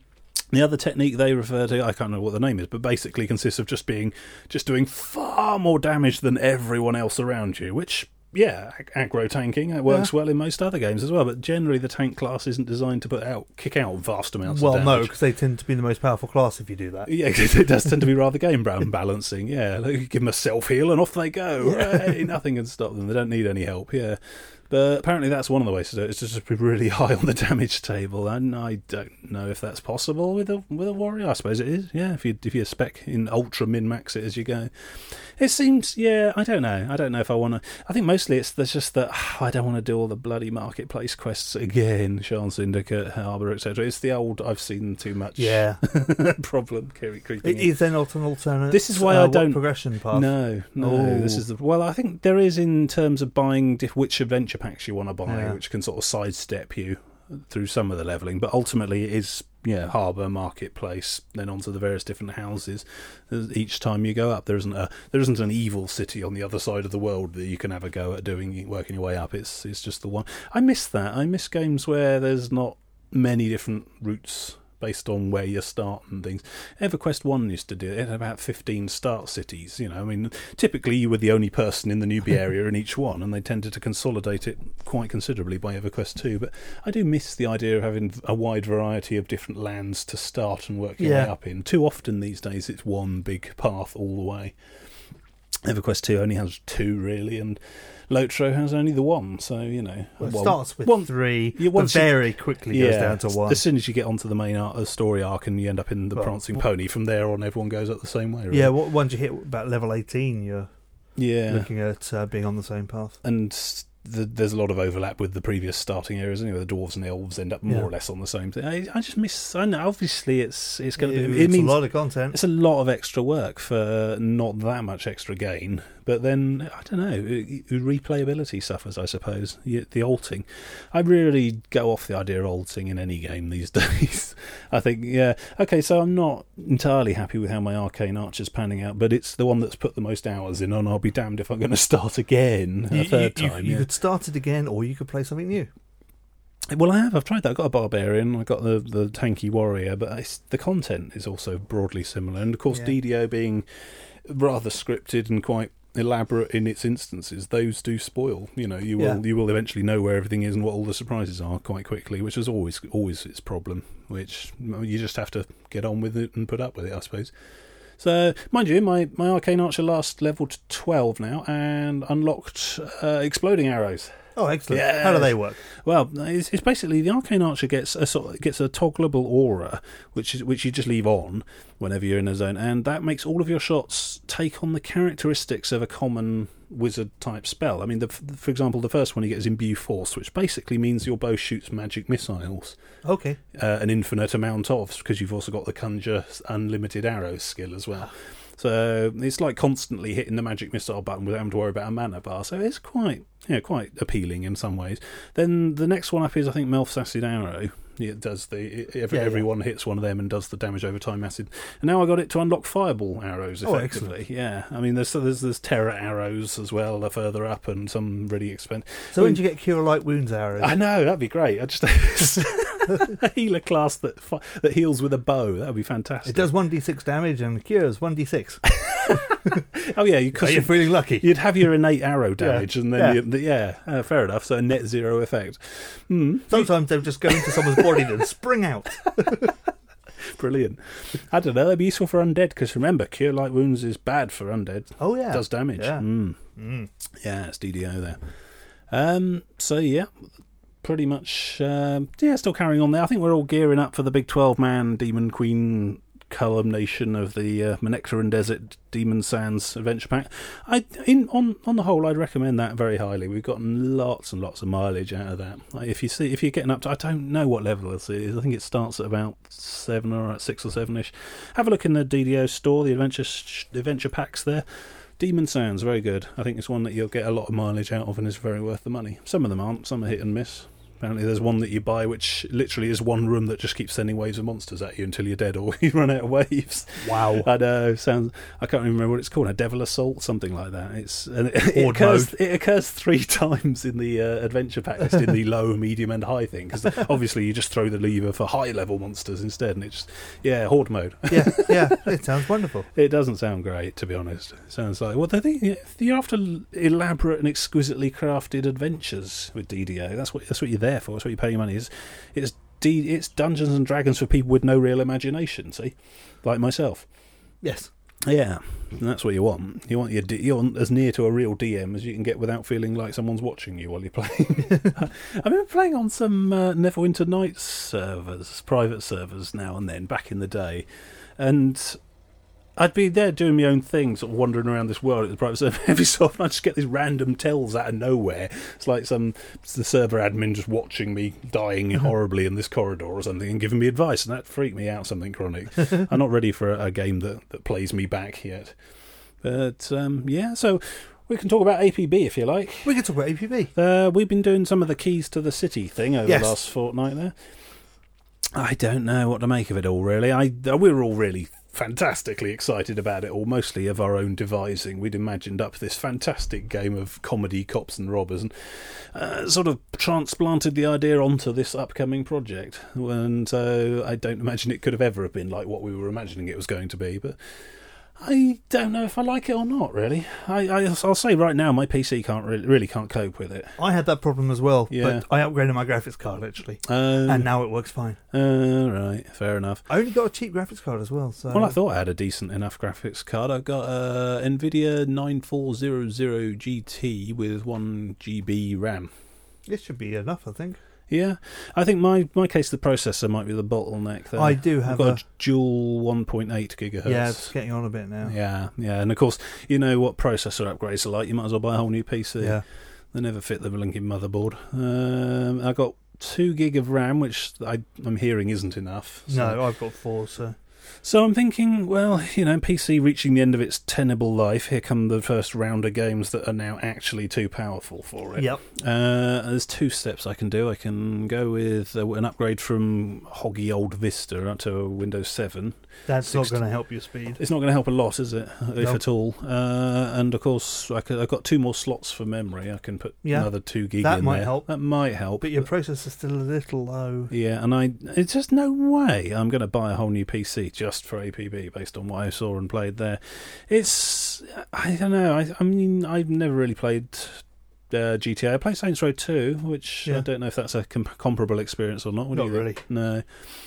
The other technique they refer to, I can't know what the name is, but basically consists of just doing far more damage than everyone else around you, which, yeah, aggro tanking, it works well in most other games as well, but generally the tank class isn't designed to kick out vast amounts of damage. Well, no, because they tend to be the most powerful class if you do that. Yeah, it does tend to be rather game balancing, yeah. Like, give them a self-heal and off they go. Hey, nothing can stop them, they don't need any help, yeah. But apparently that's one of the ways to do it. It's just be really high on the damage table, and I don't know if that's possible with a warrior. I suppose it is. Yeah, if you spec in ultra min max it as you go, it seems. Yeah, I don't know. I don't know if I want to. I think mostly there's just that I don't want to do all the bloody marketplace quests again. Shan Syndicate, Harbour, etc. It's the old I've seen too much. Yeah, problem creeping in. Is there not an alternate? This is why I don't progression path. No. This is I think there is in terms of buying which adventure packs you want to buy, which can sort of sidestep you through some of the levelling, but ultimately it is harbour, marketplace, then onto the various different houses. Each time you go up, there isn't an evil city on the other side of the world that you can have a go at working your way up. It's just the one. I miss that. I miss games where there's not many different routes based on where you start and things. EverQuest 1 used to do it. It had about 15 start cities. I mean, typically you were the only person in the newbie area in each one, and they tended to consolidate it quite considerably by EverQuest 2. But I do miss the idea of having a wide variety of different lands to start and work your way up in. Too often these days it's one big path all the way. EverQuest 2 only has 2 really, and Lotro has only the 1, so it starts with 3, but very quickly goes down to 1. As soon as you get onto the main story arc and you end up in the Prancing Pony, from there on everyone goes up the same way. Really. Yeah, once you hit about level 18, you're looking at being on the same path. And there's a lot of overlap with the previous starting areas anyway. The dwarves and the elves end up more or less on the same thing. I just miss. I know, obviously it's going to be. It means a lot of content. It's a lot of extra work for not that much extra gain. But then I don't know. Replayability suffers, I suppose. The alting. I really go off the idea of alting in any game these days. I think okay. So I'm not entirely happy with how my Arcane Archer's panning out, but it's the one that's put the most hours in, and I'll be damned if I'm going to start again a third time. You could start it again, or you could play something new. Well, I have. I've tried that. I've got a barbarian. I've got the tanky warrior, but the content is also broadly similar. And of course, DDO being rather scripted and quite elaborate in its instances, those do spoil. You will eventually know where everything is and what all the surprises are quite quickly, which is always its problem. Which you just have to get on with it and put up with it, I suppose. So, mind you, my Arcane Archer last leveled to 12 now and unlocked exploding arrows. Oh, excellent! Yes. How do they work? Well, it's basically the Arcane Archer gets a toggleable aura, which you just leave on whenever you're in a zone, and that makes all of your shots take on the characteristics of a common wizard type spell. I mean, for example, the first one you get is Imbue Force, which basically means your bow shoots magic missiles. Okay. An infinite amount of, because you've also got the Conjure Unlimited Arrows skill as well. So it's like constantly hitting the magic missile button without having to worry about a mana bar. So it's quite appealing in some ways. Then the next one up is, I think, Melf's Acid Arrow, It does everyone hits one of them and does the damage over time acid. And now I got it to unlock fireball arrows effectively. Yeah, I mean there's terror arrows as well further up, and some really expensive. So when do you get Cure Light Wounds arrows? I know, that'd be great. I just a healer class that heals with a bow. That would be fantastic. It does 1d6 damage and cures 1d6. Oh yeah, you're feeling lucky. You'd have your innate arrow damage, and then fair enough. So a net zero effect. Sometimes they'll just go into someone's body and spring out. Brilliant. I don't know. That'd be useful for undead, because remember, Cure Light Wounds is bad for undead. Oh yeah, it does damage. Yeah, Yeah, it's DDO there. So yeah, pretty much. Still carrying on there. I think we're all gearing up for the big 12-man Demon Queen culmination of the Manectaran Desert Demon Sands adventure pack. On the whole, I'd recommend that very highly. We've gotten lots and lots of mileage out of that. Like if you're getting up to, I don't know what level this is. I think it starts at about 7 or 6 or 7ish. Have a look in the DDO store. The adventure packs there. Demon Sands, very good. I think it's one that you'll get a lot of mileage out of and is very worth the money. Some of them aren't. Some are hit and miss. Apparently there's one that you buy which literally is one room that just keeps sending waves of monsters at you until you're dead or you run out of waves. Wow. I know, I can't even remember what it's called, a Devil Assault, something like that. It occurs 3 times in the adventure pack list in the low, medium and high thing, because obviously you just throw the lever for high level monsters instead, and it's horde mode. Yeah, it sounds wonderful. It doesn't sound great, to be honest. It sounds like, well, you're after elaborate and exquisitely crafted adventures with DDO. That's what you're there for. That's what you pay your money. It's Dungeons and Dragons for people with no real imagination. See, like myself. Yes. Yeah, and that's what you want. You want you're as near to a real DM as you can get without feeling like someone's watching you while you're playing. I've been playing on some Neverwinter Nights servers, private servers now and then, back in the day, and I'd be there doing my own thing, sort of wandering around this world at the private server. Every so often I just get these random tells out of nowhere. It's like the server admin just watching me dying horribly in this corridor or something and giving me advice, and that freaked me out, something chronic. I'm not ready for a game that plays me back yet. But, so we can talk about APB if you like. We can talk about APB. We've been doing some of the Keys to the City thing over the last fortnight there. I don't know what to make of it all, really. We were all really fantastically excited about it all, mostly of our own devising. We'd imagined up this fantastic game of comedy cops and robbers and sort of transplanted the idea onto this upcoming project, and I don't imagine it could have ever been like what we were imagining it was going to be, but I don't know if I like it or not, really. I'll say right now, my PC can't cope with it. I had that problem as well, yeah. But I upgraded my graphics card, literally, and now it works fine. Right, fair enough. I only got a cheap graphics card as well. So. Well, I thought I had a decent enough graphics card. I've got a NVIDIA 9400 GT with 1 GB RAM. This should be enough, I think. Yeah, I think my case, the processor might be the bottleneck there. I do have a dual 1.8 gigahertz. Yeah, it's getting on a bit now. Yeah, and of course, you know what processor upgrades are like. You might as well buy a whole new PC. Yeah. They never fit the blinking motherboard. I got 2 gig of RAM, which I'm hearing isn't enough. So. No, I've got 4, So I'm thinking, well, PC reaching the end of its tenable life. Here come the first round of games that are now actually too powerful for it. Yep. There's 2 steps I can do. I can go with an upgrade from hoggy old Vista up to Windows 7. That's not going to help your speed. It's not going to help a lot, is it? If at all. And of course, I've got 2 more slots for memory. I can put another 2 gig in there. That might help. That might help. But your processor's still a little low. Yeah, and it's just no way I'm going to buy a whole new PC just for APB based on what I saw and played there. I don't know. I mean, I've never really played GTA. I played Saints Row 2, which I don't know if that's a comparable experience or not. Not really. No.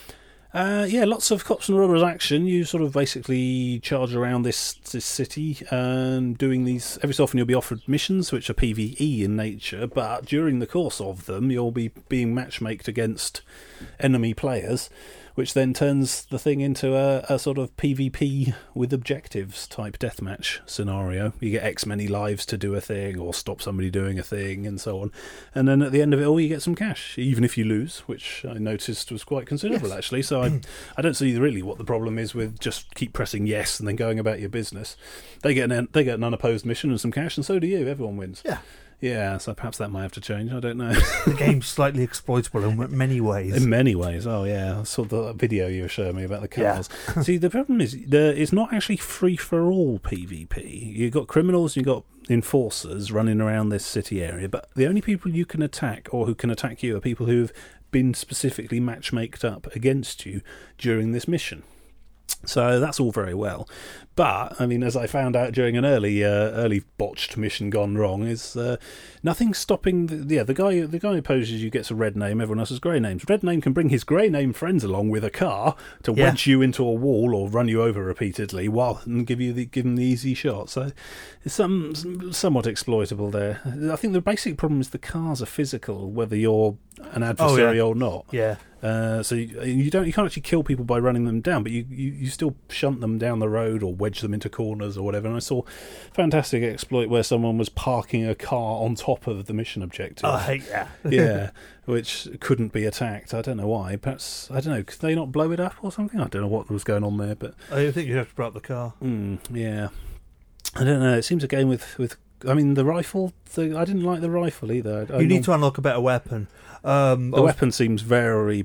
Lots of cops and robbers action. You sort of basically charge around this city and doing these. Every so often you'll be offered missions which are PvE in nature, but during the course of them you'll be being matchmaked against enemy players, which then turns the thing into a sort of PvP with objectives type deathmatch scenario. You get X many lives to do a thing or stop somebody doing a thing and so on. And then at the end of it all, you get some cash, even if you lose, which I noticed was quite considerable, actually. So I don't see really what the problem is with just keep pressing yes and then going about your business. They get an unopposed mission and some cash, and so do you. Everyone wins. Yeah. Yeah, so perhaps that might have to change. I don't know. The game's slightly exploitable in many ways. In many ways, oh yeah. I saw the video you were showing me about the cars. See, the problem is it's not actually free-for-all PvP. You've got criminals, you've got enforcers running around this city area, but the only people you can attack or who can attack you are people who've been specifically matchmaked up against you during this mission. So that's all very well, but I mean, as I found out during an early botched mission gone wrong, is nothing stopping the guy who opposes you gets a red name. Everyone else has grey names. Red name can bring his grey name friends along with a car to wedge you into a wall or run you over repeatedly, and give them the easy shot. So it's somewhat exploitable there. I think the basic problem is the cars are physical, whether you're an adversary or not. Yeah. So you can't actually kill people by running them down, but you still shunt them down the road or wedge them into corners or whatever. And I saw a fantastic exploit where someone was parking a car on top of the mission objective. I hate that. Yeah, which couldn't be attacked. I don't know why. Perhaps, I don't know, could they not blow it up or something? I don't know what was going on there, but I think you have to blow up the car. Yeah, I don't know. It seems a game with. I mean, the rifle. I didn't like the rifle either. You need to unlock a better weapon. The weapon seems very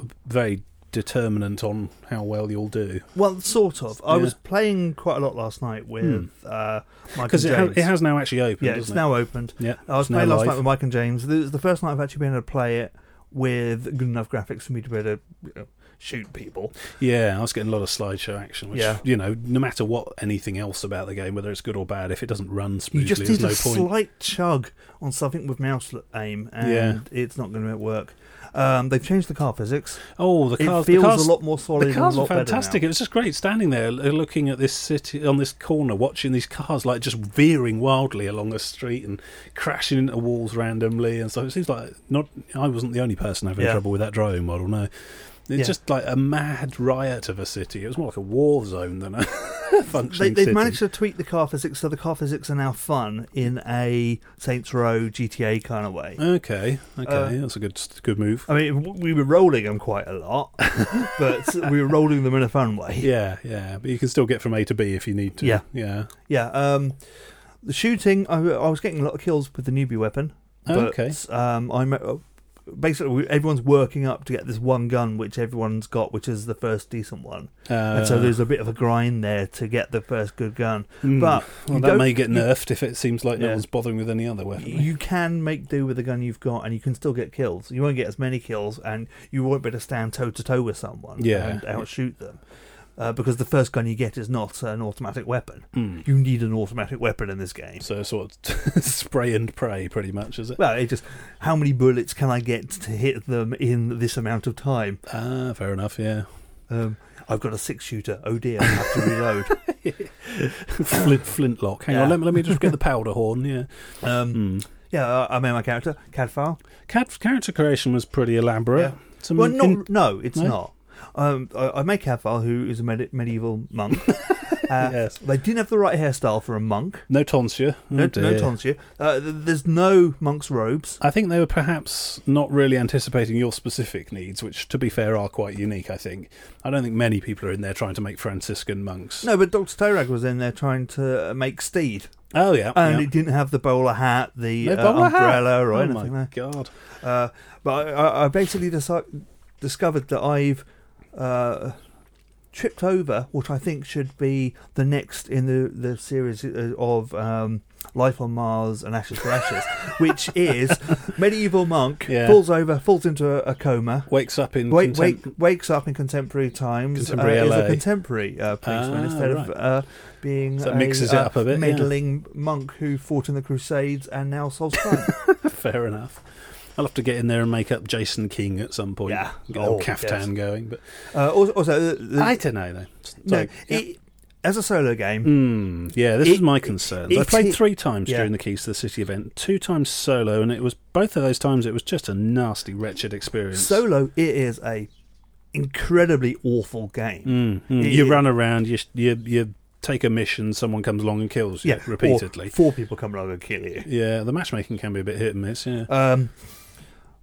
determinant on how well you'll do. Well, sort of. I was playing quite a lot last night with Mike and James. Because it has now actually opened. Yeah, it's now opened. Yeah, I was playing last night with Mike and James. This is the first night I've actually been able to play it with good enough graphics for me to be able to shoot people. Yeah, I was getting a lot of slideshow action, which, no matter what anything else about the game, whether it's good or bad, if it doesn't run smoothly, you just need there's no point. Slight chug on something with mouse aim, and it's not going to work. They've changed the car physics. Oh, the cars! It feels a lot more solid. The cars and a lot are fantastic. Better now. It was just great standing there, looking at this city on this corner, watching these cars like just veering wildly along a street and crashing into walls randomly, and so it seems like I wasn't the only person having trouble with that driving model. No. It's just like a mad riot of a city. It was more like a war zone than a functioning They've city. managed to tweak the car physics so the car physics are now fun in a Saints Row GTA kind of way. Okay, that's a good move. I mean, we were rolling them quite a lot, but we were rolling them in a fun way. Yeah, but you can still get from A to B if you need to. Yeah. The shooting, I was getting a lot of kills with the newbie weapon. But, basically everyone's working up to get this one gun which everyone's got, which is the first decent one, and so there's a bit of a grind there to get the first good gun. But that may get nerfed if it seems like no one's bothering with any other weapon. You can make do with the gun you've got, and you can still get kills. You won't get as many kills, and you won't be able to stand toe to toe with someone and outshoot them. Because the first gun you get is not an automatic weapon. You need an automatic weapon in this game. So sort of spray and pray, pretty much, is it? Well, it just, how many bullets can I get to hit them in this amount of time? Fair enough, yeah. I've got a 6-shooter. Oh dear, I have to Flint, reload. flintlock. Hang on, let me just get the powder horn, yeah. I made my character, Cadfael. Character creation was pretty elaborate. Yeah. No, it's not. I made Cadfael, who is a medieval monk. Yes. They didn't have the right hairstyle for a monk. No tonsure. No tonsure. There's no monk's robes. I think they were perhaps not really anticipating your specific needs, which, to be fair, are quite unique, I think. I don't think many people are in there trying to make Franciscan monks. No, but Dr. Torag was in there trying to make Steed. Oh, yeah. And it didn't have the bowler hat, the umbrella, or anything. Oh, my God. But I basically discovered that I've tripped over what I think should be the next in the series of Life on Mars and Ashes for Ashes, which is medieval monk falls into a coma, wakes up in contemporary times, contemporary is LA. a contemporary policeman instead of being so mixes it up a bit, meddling monk who fought in the Crusades and now solves crime. Fair enough. I'll have to get in there and make up Jason King at some point. Yeah, get old Caftan going. But also, I don't know though. As a solo game, this is my concern. I played 3 times during the Keys to the City event, 2 times solo, and it was both of those times it was just a nasty, wretched experience. Solo, it is a incredibly awful game. You run around, you take a mission, someone comes along and kills you repeatedly. Or 4 people come along and kill you. Yeah, the matchmaking can be a bit hit and miss. Yeah.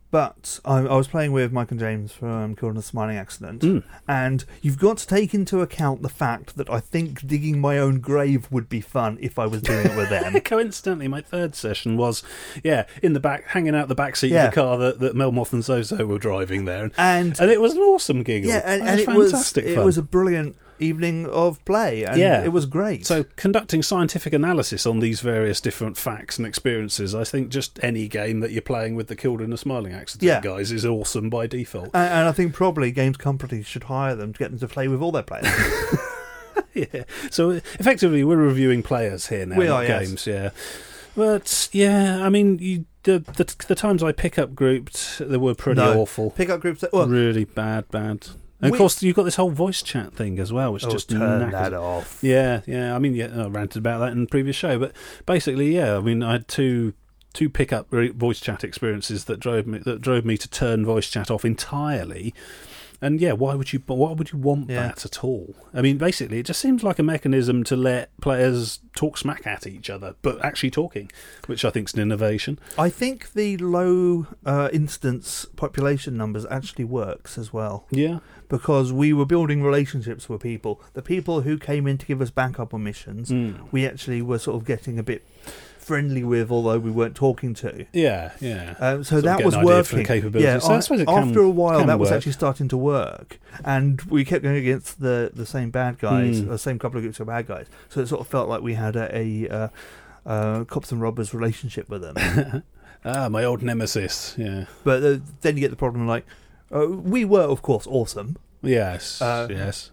But I was playing with Mike and James from Killed in a Smiling Accident, Mm. and you've got to take into account the fact that I think digging my own grave would be fun if I was doing it with them. Coincidentally, my third session was, in the back, hanging out the back seat Yeah. of the car that Melmoth and Zozo were driving there, And and it was an awesome giggle. yeah, and it it was fantastic was fun. it was a brilliant evening of play, and Yeah. it was great. So, conducting scientific analysis on these various different facts and experiences, I think just any game that you're playing with the Killed in a Smiling Accident Yeah. guys is awesome by default. and I think probably games companies should hire them to get them to play with all their players. Yeah. So, effectively, we're reviewing players here now, We not are, yes. games, yeah. But, yeah, I mean, the times I pick up grouped, they were pretty No. awful. Pickup groups. Well, Really bad. And, of We- course, you've got this whole voice chat thing as well, which just turn knackers that it. off. Yeah. I mean, I ranted about that in the previous show, but basically, I mean, I had two pickup voice chat experiences that drove me to turn voice chat off entirely. And why would you want Yeah. that at all? I mean, basically, it just seems like a mechanism to let players talk smack at each other, but actually talking, which I think is an innovation. I think the low instance population numbers actually works as well, Yeah. because we were building relationships with people. The people who came in to give us backup on missions, we actually were sort of getting a bit friendly with, although we weren't talking to. Yeah. So Sort of that get was an idea for the working. capability. Yeah, So I suppose it can- after a while, can that was work. actually starting to work, and we kept going against the same bad guys, Mm. the same couple of groups of bad guys. So it sort of felt like we had a cops and robbers relationship with them. My old nemesis. Yeah. But then you get the problem like we were, of course, awesome. Yes. Uh, yes.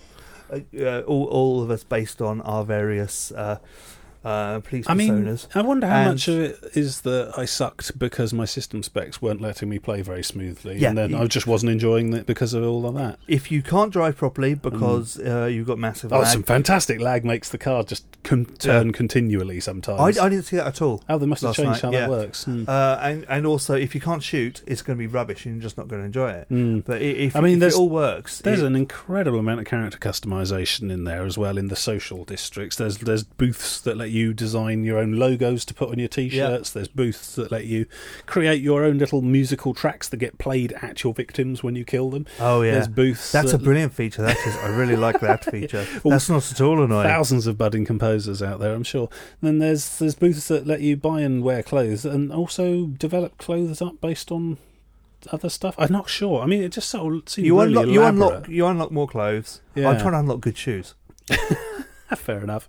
All of us based on our various police I mean, personas. I wonder how And- much of it is that I sucked because my system specs weren't letting me play very smoothly, Yeah, and then I just wasn't enjoying it because of all of that. If you can't drive properly because you've got massive Oh, lag, some fantastic lag makes the car just turn continually sometimes. I didn't see that at all. Oh, they must have last changed night, how yeah. that works. And also, if you can't shoot, it's going to be rubbish, and you're just not going to enjoy it. But if I mean, if there's- it all works, There's an incredible amount of character customization in there as well in the social districts. There's booths that let you design your own logos to put on your t-shirts. There's booths that let you create your own little musical tracks that get played at your victims when you kill them. oh yeah, There's booths that's a that brilliant feature. That is, I really like that feature. Well, That's not at all annoying. thousands of budding composers out there, I'm sure. And then there's booths that let you buy and wear clothes and also develop clothes up based on other stuff. I'm not sure. I mean, it just sort of seems You really elaborate. you unlock more clothes. Yeah. I'm trying to unlock good shoes. Fair enough.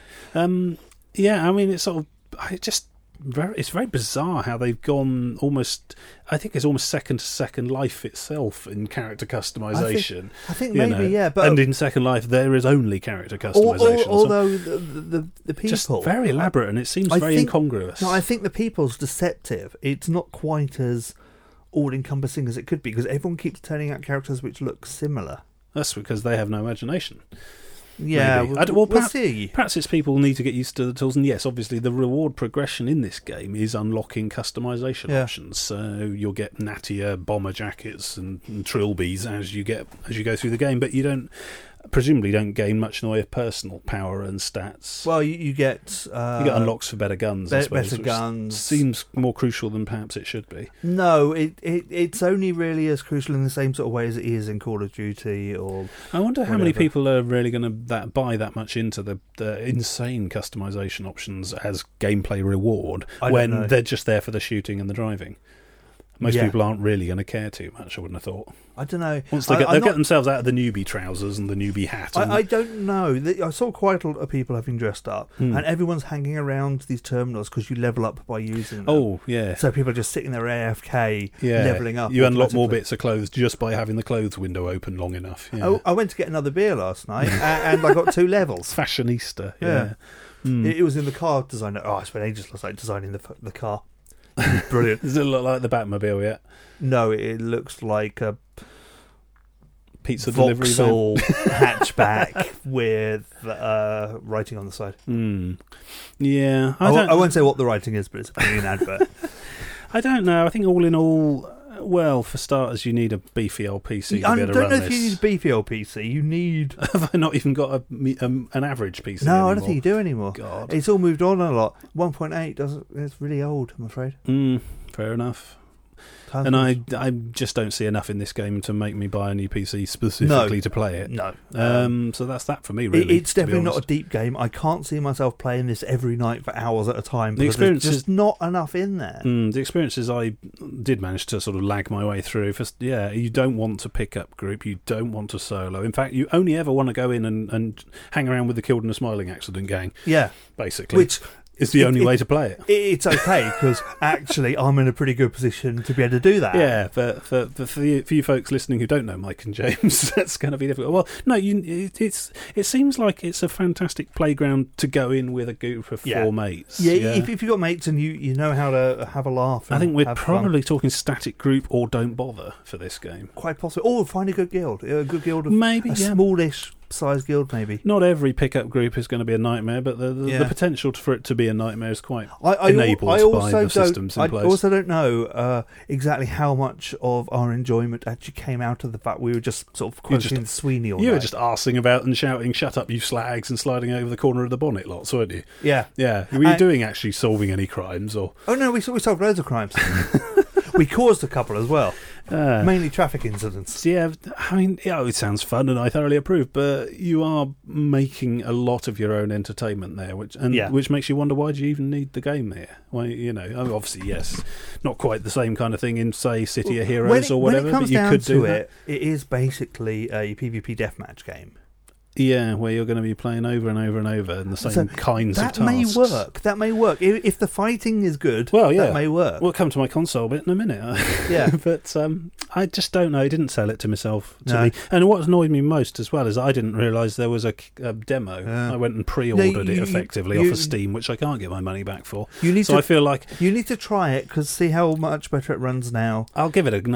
Yeah. I mean, it's sort of it's very bizarre how they've gone almost. I think it's almost second to Second Life itself in character customization. I think you maybe know. yeah, but And in Second Life, there is only character customization. So although the people just very elaborate, and it seems I very think- incongruous. No, I think the people's deceptive. It's not quite as all-encompassing as it could be, because everyone keeps turning out characters which look similar. That's because they have no imagination. Yeah, Maybe. we'll perhaps, see. Perhaps it's people need to get used to the tools, and yes, obviously the reward progression in this game is unlocking customization Yeah. options. So you'll get nattier bomber jackets and trilbies as you go through the game, but you presumably don't gain much in the way of personal power and stats. Well, you get you get unlocks for better guns, I suppose, better which guns. seems more crucial than perhaps it should be. No, it's only really as crucial in the same sort of way as it is in Call of Duty or. I wonder how many whatever. people are really going to buy that much into the insane customization options as gameplay reward I don't when know. they're just there for the shooting and the driving. Most Yeah. people aren't really going to care too much, I wouldn't have thought. I don't know. Once they I- get, I'm they'll not- get themselves out of the newbie trousers and the newbie hat. And, I don't know. I saw quite a lot of people having dressed up, Hmm. and everyone's hanging around these terminals because you level up by using them. oh, yeah. So people are just sitting there AFK, Yeah, leveling up. you unlock more automatically. bits of clothes just by having the clothes window open long enough. Yeah. I went to get another beer last night, and I got 2 levels. Fashionista. Yeah. Yeah. Hmm. It was in the car design. Oh, I spent ages last night designing the car. It was brilliant. Does it look like the Batmobile yet? No, it looks like a Pizza delivery van. Vauxhall hatchback with writing on the side. Yeah. I won't say what the writing is, but it's apparently an advert. I don't know. I think all in all, well, for starters, you need a beefy old PC to I be able to don't run know this. if you need a beefy old PC. You need. Have I not even got an average PC No, anymore? I don't think you do anymore. God. It's all moved on a lot. 1.8 doesn't. It's really old, I'm afraid. Fair enough. And I just don't see enough in this game to make me buy a new PC specifically to play it. No. So that's that for me, really. It's definitely not a deep game. I can't see myself playing this every night for hours at a time. The experience there's just not enough in there. The experiences I did manage to sort of lag my way through. You don't want to pick up group. You don't want to solo. In fact, you only ever want to go in and hang around with the Killed in a Smiling Accident gang. Yeah. Basically. Which... It's the only way to play it. It's okay, because actually I'm in a pretty good position to be able to do that. Yeah, but for you folks listening who don't know Mike and James, that's going to be difficult. Well, no, it seems like it's a fantastic playground to go in with a group of four mates. Yeah, if you've got mates and you know how to have a laugh. I think we're probably talking static group or don't bother for this game. Quite possibly. Or find a good guild. A good guild of maybe a smallish size guild, maybe. Not every pickup group is going to be a nightmare, but the potential for it to be a nightmare is quite enabled by the systems in place. I also don't know exactly how much of our enjoyment actually came out of the fact we were just sort of quoting Sweeney all night. You were just arsing about and shouting, "Shut up, you slags," and sliding over the corner of the bonnet lots, weren't you? Yeah. Yeah. Were you doing actually solving any crimes? Or? Oh, no, we solved loads of crimes. We caused a couple as well. Mainly traffic incidents. Yeah, I mean, it sounds fun and I thoroughly approve, but you are making a lot of your own entertainment there, which makes you wonder, why do you even need the game there? Why, obviously, yes, not quite the same kind of thing in, say, City of Heroes or whatever, but you could do that. It is basically a PvP deathmatch game. Yeah, where you're going to be playing over and over and over in the same kinds of tasks. That may work. If the fighting is good, that may work. We'll come to my console bit in a minute. Yeah. But I just don't know. I didn't sell it to myself. Me. And what annoyed me most as well is I didn't realise there was a demo. I went and pre-ordered it effectively off of Steam, which I can't get my money back for. I feel like... You need to try it, because see how much better it runs now. I'll give it a...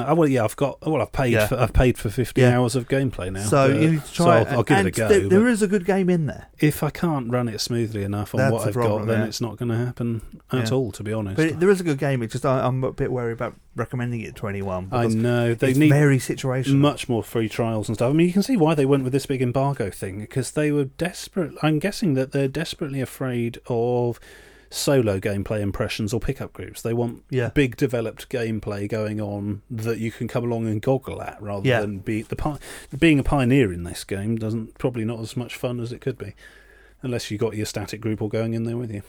I've paid for 50 hours of gameplay now. So you need to try it. I'll give it a go. There is a good game in there. If I can't run it smoothly enough on what I've got, then it's not going to happen at all, to be honest. But there is a good game. It's just I'm a bit worried about recommending it to anyone. I know. They need very situational. Much more free trials and stuff. I mean, you can see why they went with this big embargo thing, because they were desperate. I'm guessing that they're desperately afraid of solo gameplay impressions or pickup groups. They want big developed gameplay going on that you can come along and goggle at, rather than being a pioneer in this game doesn't probably not as much fun as it could be, unless you got your static group all going in there with you.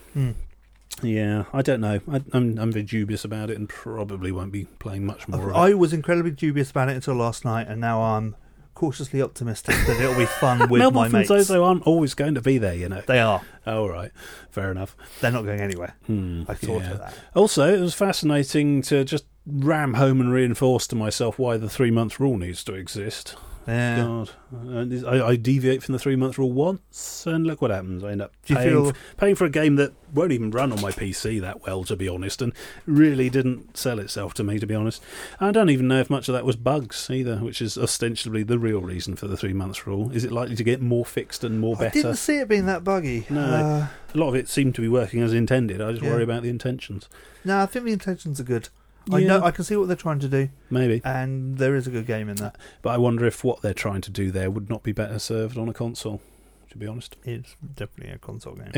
Yeah, I don't know. I'm very dubious about it and probably won't be playing much more. I was incredibly dubious about it until last night, and now I'm cautiously optimistic that it'll be fun with my mates. Melbourne Zozo aren't always going to be there, They are. Oh, right. Fair enough. They're not going anywhere. I thought of that. Also, it was fascinating to just ram home and reinforce to myself why the 3-month rule needs to exist. Yeah. God. I deviate from the 3-month rule once, and look what happens. I end up paying for a game that won't even run on my PC that well, to be honest, and really didn't sell itself to me, to be honest. I don't even know if much of that was bugs either, which is ostensibly the real reason for the 3-month rule. Is it likely to get more fixed and more better? I didn't see it being that buggy. No. A lot of it seemed to be working as intended. I just worry about the intentions. No, I think the intentions are good. I can see what they're trying to do. Maybe. And there is a good game in that. But I wonder if what they're trying to do there would not be better served on a console, to be honest. It's definitely a console game.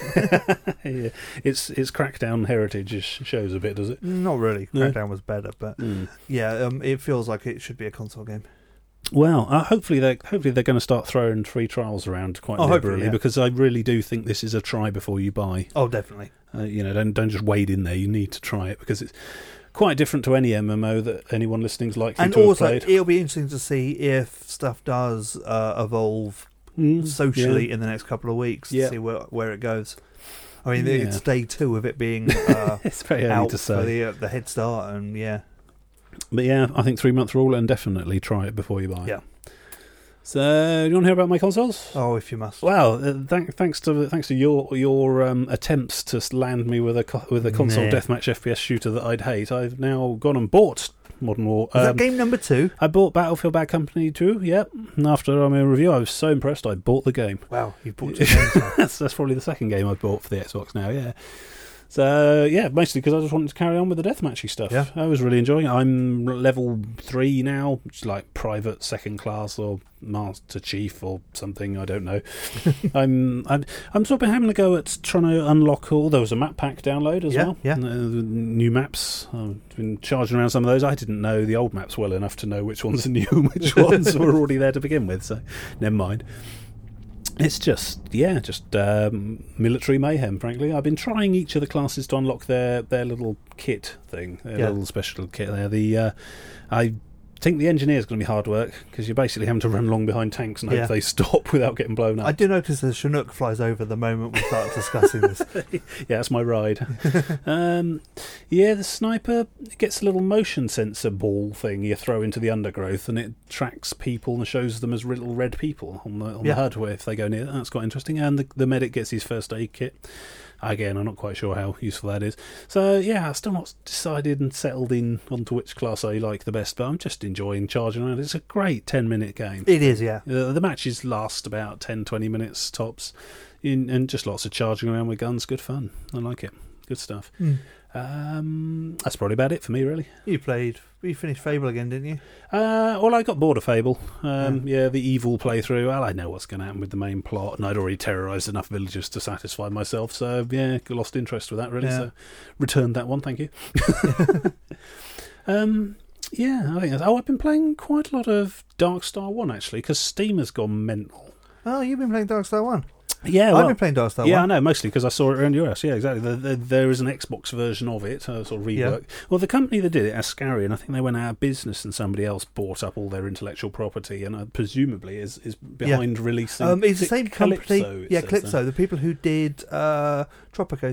Yeah. Its Crackdown heritage shows a bit, does it? Not really. Crackdown was better, but it feels like it should be a console game. Well, hopefully they're going to start throwing free trials around quite liberally, because I really do think this is a try before you buy. Oh, definitely. Don't just wade in there. You need to try it, because it's quite different to any MMO that anyone listening's likely to have played. And also, it'll be interesting to see if stuff does evolve socially in the next couple of weeks to see where it goes. I mean, it's day 2 of it being it's very early to say. For the head start, and But I think 3-month rule, and definitely try it before you buy. Yeah. So, do you want to hear about my consoles? Oh, if you must. Well, thanks to your attempts to land me with a console deathmatch FPS shooter that I'd hate, I've now gone and bought Modern War. Is that game number 2? I bought Battlefield Bad Company 2. Yep. And after my review, I was so impressed I bought the game. Wow, you bought 2 games. That's probably the second game I've bought for the Xbox now. Yeah. So, yeah, mostly because I just wanted to carry on with the deathmatchy stuff. Yeah. I was really enjoying it. I'm level 3 now, which is like private second class or master chief or something, I don't know. I'm sort of having a go at trying to unlock all. There was a map pack download as well. Yeah. New maps. I've been charging around some of those. I didn't know the old maps well enough to know which ones are new and which ones were already there to begin with, so never mind. It's just military mayhem, frankly. I've been trying each of the classes to unlock their little kit thing, their little special kit there. I think the engineer's going to be hard work, because you're basically having to run along behind tanks and hope they stop without getting blown up. I do notice the Chinook flies over the moment we start discussing this. Yeah, that's my ride. The sniper gets a little motion sensor ball thing you throw into the undergrowth, and it tracks people and shows them as little red people on the HUD where if they go near. That's quite interesting. And the medic gets his first aid kit. Again, I'm not quite sure how useful that is. So, yeah, I've still not decided and settled in onto which class I like the best, but I'm just enjoying charging around. It's a great 10-minute game. It is, yeah. The matches last about 10-20 minutes tops, and just lots of charging around with guns. Good fun. I like it. Good stuff. That's probably about it for me, really. You finished Fable again, didn't you? Well, I got bored of Fable. The evil playthrough. Well, I know what's going to happen with the main plot, and I'd already terrorised enough villagers to satisfy myself. So, lost interest with that, really. So, returned that one. Thank you. I think that's... I've been playing quite a lot of Darkstar 1, actually, because Steam has gone mental. Oh, you've been playing Darkstar 1? Yeah, I've been playing Darkstar 1. Yeah, I know, mostly because I saw it around US. Yeah, exactly. There is an Xbox version of it, sort of rework. Yeah. Well, the company that did it, Ascarian, I think they went out of business and somebody else bought up all their intellectual property, and presumably is behind releasing... it's the same company. Calypso, Calypso, the people who did Tropico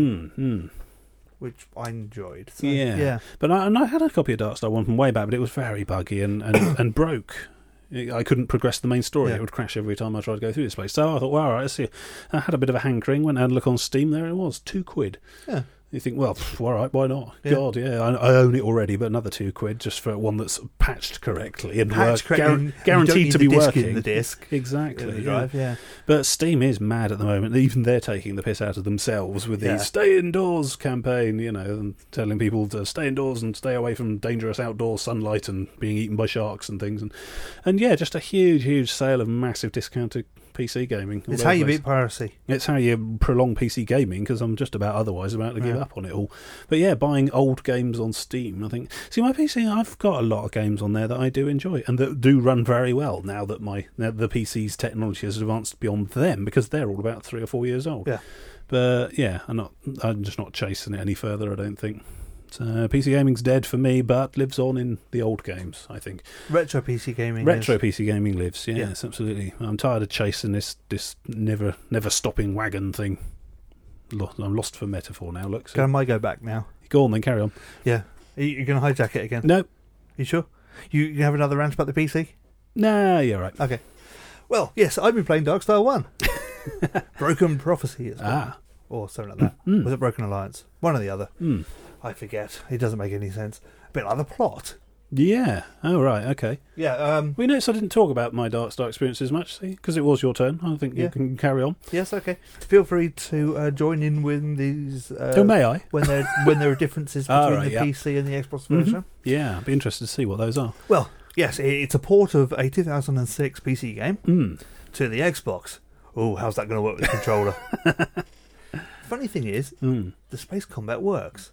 3. Which I enjoyed. So, yeah. But I had a copy of Darkstar 1 from way back, but it was very buggy and broke. I couldn't progress the main story. It would crash every time I tried to go through this place. So I thought, well, all right, let's see. I had a bit of a hankering, went and had a look on Steam. There it was, £2. Yeah. You think, well, all right, why not? Yeah. God, I own it already, but another £2 just for one that's patched correctly and guaranteed to be working. In the disc, exactly. In the drive, But Steam is mad at the moment. Even they're taking the piss out of themselves with the "stay indoors" campaign, and telling people to stay indoors and stay away from dangerous outdoor sunlight and being eaten by sharks and things. And just a huge sale of massive discounted PC gaming. It's how you beat piracy. It's how you prolong PC gaming, because I'm just about to give up on it all. But buying old games on Steam, I think... See, my PC, I've got a lot of games on there that I do enjoy and that do run very well now that the PC's technology has advanced beyond them, because they're all about 3 or 4 years old. Yeah. But I'm just not chasing it any further, I don't think. So PC gaming's dead for me, but lives on in the old games, I think. Retro PC gaming PC gaming lives, yes, absolutely. I'm tired of chasing this never stopping wagon thing. I'm lost for metaphor now, look. So. Can I go back now? Go on then, carry on. Yeah. You're going to hijack it again? No. You sure? You have another rant about the PC? Nah, you're right. Okay. Well, yes, I've been playing Darkstar 1. Broken Prophecy as well. Or something like that. Was it Broken Alliance? One or the other. I forget. It doesn't make any sense. A bit like the plot. Yeah. Oh, right. Okay. Yeah. We noticed I didn't talk about my Darkstar experiences much, because it was your turn. I think you can carry on. Yes. Okay. Feel free to join in with these. May I? When there are differences between the PC and the Xbox version. Yeah. I'd be interested to see what those are. Well, yes, it's a port of a 2006 PC game to the Xbox. Oh, how's that going to work with the controller? Funny thing is, the space combat works.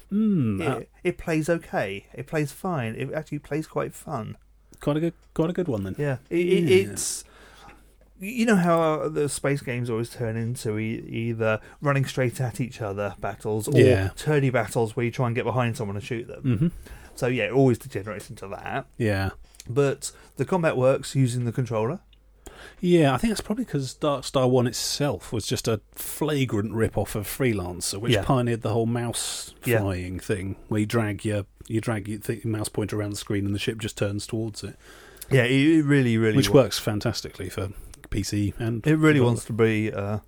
It plays okay. It plays fine. It actually plays quite fun. Quite a good one then. Yeah, it's. You know how the space games always turn into either running straight at each other battles or turny battles where you try and get behind someone and shoot them. Mm-hmm. So it always degenerates into that. Yeah, but the combat works using the controller. Yeah, I think that's probably because Darkstar 1 itself was just a flagrant rip-off of Freelancer, which pioneered the whole mouse flying thing, where you drag your mouse pointer around the screen and the ship just turns towards it. Yeah, it really which works fantastically for PC and... It really wants to be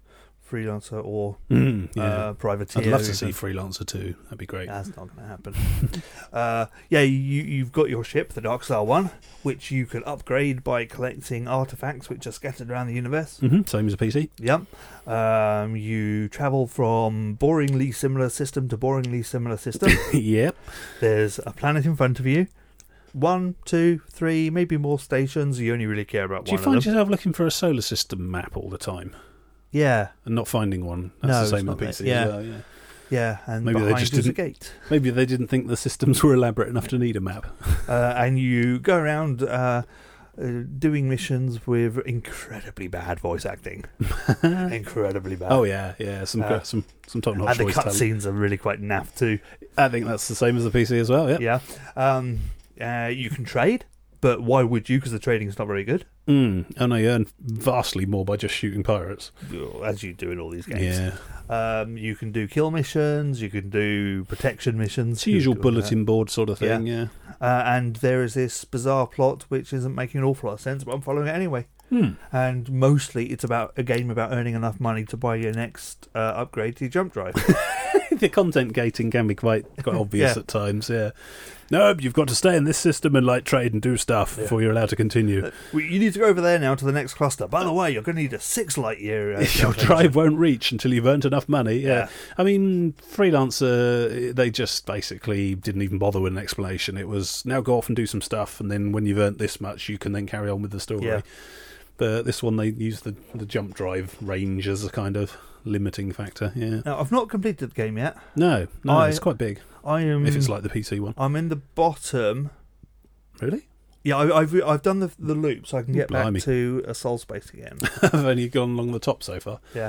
Freelancer or Privateer. I'd love to see Freelancer 2. That'd be great. That's not going to happen. You've got your ship, the Darkstar 1, which you can upgrade by collecting artifacts which are scattered around the universe. Same as a PC. Yep. You travel from boringly similar system to boringly similar system. Yep. There's a planet in front of you. 1, 2, 3, maybe more stations. You only really care about one of them. Do you find yourself looking for a solar system map all the time? Yeah. And not finding one? That's the same with PC as well, yeah. Yeah, and maybe behind they just is a didn't, gate. Maybe they didn't think the systems were elaborate enough to need a map. And you go around doing missions with incredibly bad voice acting. Incredibly bad. Oh, yeah. Some top-notch and voice the talent. cutscenes are really quite naff too. I think that's the same as the PC as well, Yeah. You can trade, but why would you? Because the trading's not very good. And I earn vastly more by just shooting pirates. As you do in all these games. Yeah. You can do kill missions, you can do protection missions. It's the usual bulletin board sort of thing, yeah. And there is this bizarre plot which isn't making an awful lot of sense, but I'm following it anyway. And mostly it's about a game about earning enough money to buy your next upgrade to your jump drive. The content gating can be quite obvious at times, yeah. No, you've got to stay in this system and trade and do stuff before you're allowed to continue. You need to go over there now to the next cluster. By the way, you're going to need a 6 light year. Your drive won't reach until you've earned enough money. Yeah. I mean, Freelancer, they just basically didn't even bother with an explanation. It was, now go off and do some stuff, and then when you've earned this much, you can then carry on with the story. Yeah. But this one, they use the jump drive range as a kind of limiting factor. Yeah. Now, I've not completed the game yet. No, it's quite big. If it's like the PC one. I'm in the bottom. Really? Yeah, I've done the loop, so I can get back to a Soul Space again. I've only gone along the top so far. Yeah.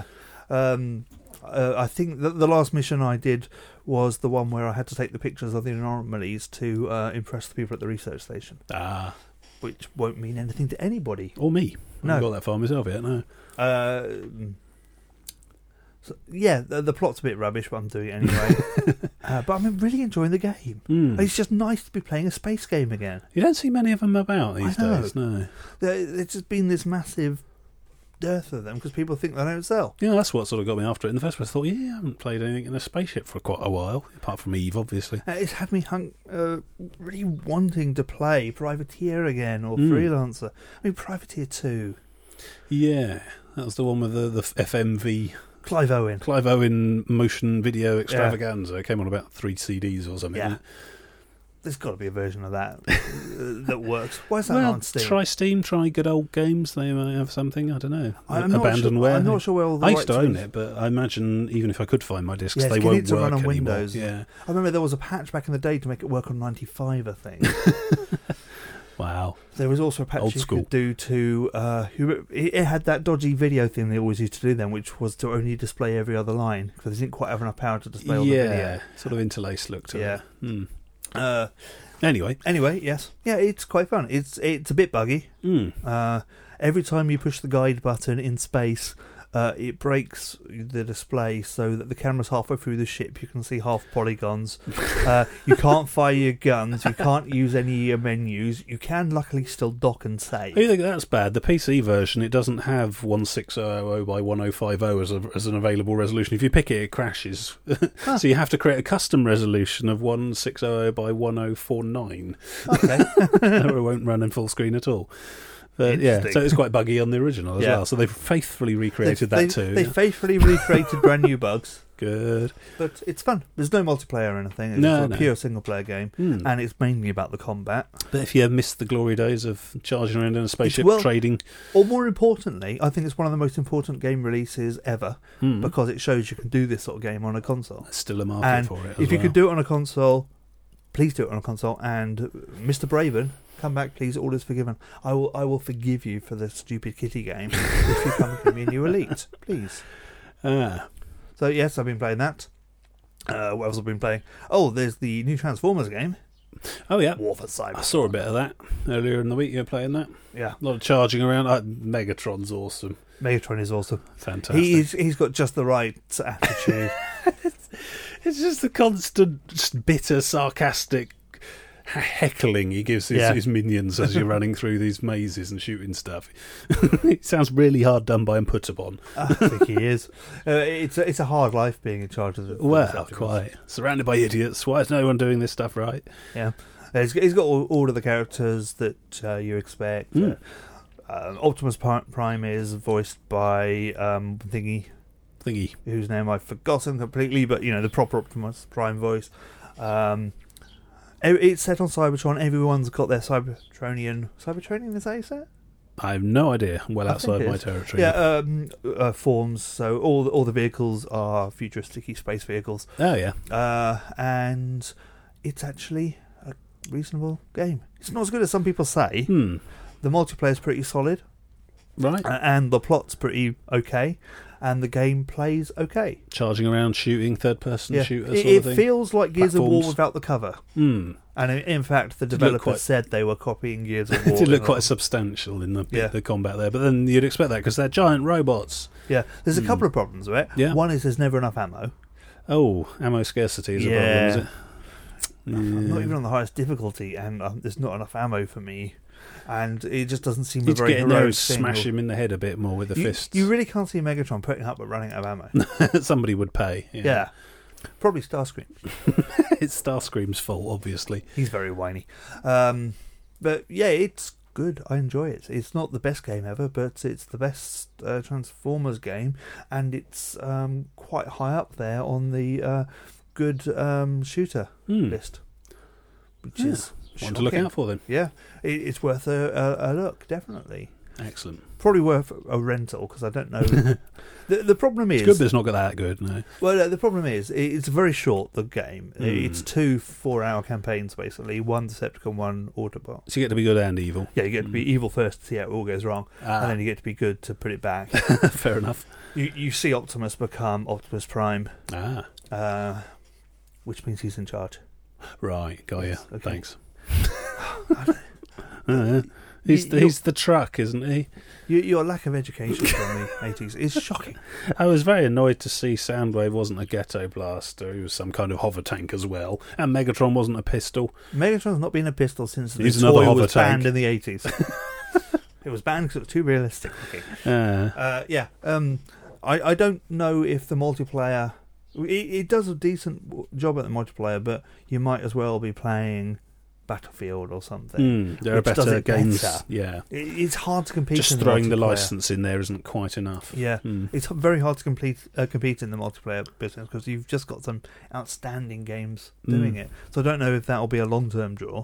I think that the last mission I did was the one where I had to take the pictures of the anomalies to impress the people at the research station. Which won't mean anything to anybody. Or me. I haven't got that far myself yet, no. The plot's a bit rubbish, but I'm doing it anyway. But I'm really enjoying the game. It's just nice to be playing a space game again. You don't see many of them about these days, no. There's just been this massive dearth of them because people think they don't sell. Yeah, that's what sort of got me after it in the first place. I thought, I haven't played anything in a spaceship for quite a while, apart from Eve, obviously. It's had me really wanting to play Privateer again or Freelancer. I mean, Privateer 2. Yeah, that was the one with the FMV. Clive Owen motion video extravaganza. It came on about 3 CDs or something. Yeah. There's got to be a version of that that works. Why is that not on Steam? Try Steam, try Good Old Games. They might have something, I don't know. Abandonware. I'm not sure where all the I used to own it, but I imagine even if I could find my discs, they won't work on anymore. Windows. Yeah. I remember there was a patch back in the day to make it work on 95, I think. Wow. There was also a patch you could do to... it had that dodgy video thing they always used to do then, which was to only display every other line, because they didn't quite have enough power to display all the video. Yeah, sort of interlaced look to it. Anyway, yes. Yeah, it's quite fun. It's a bit buggy. Every time you push the guide button in space, it breaks the display so that the camera's halfway through the ship. You can see half polygons. You can't fire your guns. You can't use any of your menus. You can luckily still dock and save. You think that's bad? The PC version, it doesn't have 16000 by 1050 as an available resolution. If you pick it, it crashes. So you have to create a custom resolution of 1600 by 1049. Okay. Or it won't run in full screen at all. But so it's quite buggy on the original as well. So they've faithfully recreated that too. They faithfully recreated brand new bugs. Good. But it's fun. There's no multiplayer or anything. It's a pure single-player game, and it's mainly about the combat. But if you missed the glory days of charging around in a spaceship trading... Or more importantly, I think it's one of the most important game releases ever, because it shows you can do this sort of game on a console. There's still a market for it if you could do it on a console, please do it on a console. And Mr. Braven... come back, please. All is forgiven. I will forgive you for the stupid kitty game if you come and give me a new Elite, please. So yes, I've been playing that. What else have I been playing? Oh, there's the new Transformers game. Oh yeah, War for Cybertron. I saw a bit of that earlier in the week. You were playing that. Yeah, a lot of charging around. Megatron's awesome. Megatron is awesome. Fantastic. He's got just the right attitude. It's just the constant, just bitter, sarcastic heckling he gives Yeah. his minions as you're running through these mazes and shooting stuff. It sounds really hard done by and put upon. I think he is. It's a hard life being in charge of the Well, Decepticons. quite. Surrounded by idiots. Why is no one doing this stuff right? Yeah, he's got all of the characters that you expect. Optimus Prime is voiced by Thingy, whose name I've forgotten completely, but the proper Optimus Prime voice. It's set on Cybertron. Everyone's got their Cybertronian. Cybertronian, is that how you say it? I have no idea. Well outside my territory. Yeah, forms. So all the vehicles are futuristic space vehicles. Oh, yeah. And it's actually a reasonable game. It's not as good as some people say. The multiplayer is pretty solid. Right. And the plot's pretty okay. And the game plays okay. Charging around, shooting, third-person shooter sort It of thing. feels like Gears of War Platforms. without the cover. Hmm. And in fact, the Did look developers quite- said they were copying Gears of War. It did look in a quite lot. substantial in the Yeah. the combat there, but then you'd expect that because they're giant robots. Yeah, there's a couple of problems with it. Yeah. One is there's never enough ammo. Oh, ammo scarcity is a Yeah. problem, is it? I'm not even on the highest difficulty, and there's not enough ammo for me. And it just doesn't seem a Need to very get in there heroic and thing. smash him in the head a bit more with the fists. You really can't see Megatron putting up but running out of ammo. Somebody would pay. Yeah. Probably Starscream. It's Starscream's fault, obviously. He's very whiny. But yeah, it's good. I enjoy it. It's not the best game ever, but it's the best Transformers game, and it's quite high up there on the good shooter list, which is one to look shocking. out for then. Yeah, it's worth a look, definitely. Excellent. Probably worth a rental, because I don't know. The problem is... It's good, but it's not that good, no. Well, the problem is, it's very short, the game. Mm. It's 2 4-hour campaigns, basically. One Decepticon, one Autobot. So you get to be good and evil. Yeah, you get to be evil first to see how it all goes wrong, and then you get to be good to put it back. Fair enough. You see Optimus become Optimus Prime, which means he's in charge. Right, got you. Yes, okay. Thanks. He's the truck, isn't he? Your lack of education from the 80s is shocking. I was very annoyed to see Soundwave wasn't a ghetto blaster. He was some kind of hover tank as well. And Megatron wasn't a pistol. Megatron's not been a pistol since the He's another toy hover was tank. banned in the 80s. It was banned because it was too realistic looking. I don't know if the multiplayer... It does a decent job at the multiplayer, but you might as well be playing Battlefield or something. There are which does better it games. better. Yeah. It's hard to compete Just in throwing the multiplayer. license in there isn't quite enough. Yeah, it's very hard to compete in the multiplayer business because you've just got some outstanding games doing it. So I don't know if that will be a long-term draw.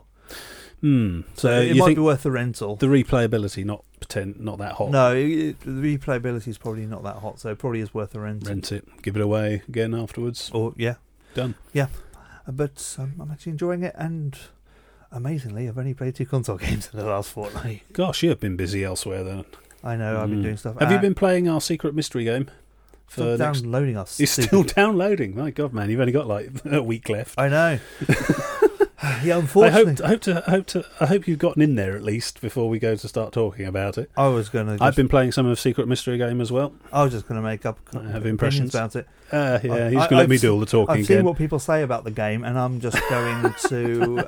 So it you might think be worth the rental. the replayability not that hot? No, the replayability is probably not that hot, so it probably is worth a rental. Rent it, give it away again afterwards. Or yeah, Done. Yeah, but I'm actually enjoying it, and amazingly, I've only played 2 console games in the last fortnight. Gosh, you have been busy elsewhere then. I know, I've been doing stuff. Have you been playing our secret mystery game? Still downloading us? You're still downloading. My God, man, you've only got like a week left. I know. Yeah, unfortunately, I hope you've gotten in there at least before we go to start talking about it. I've been playing some of Secret Mystery Game as well. I was just going to make up I have opinions impressions about it. Yeah, he's going to let me do all the talking I've seen again. what people say about the game, and I'm just going to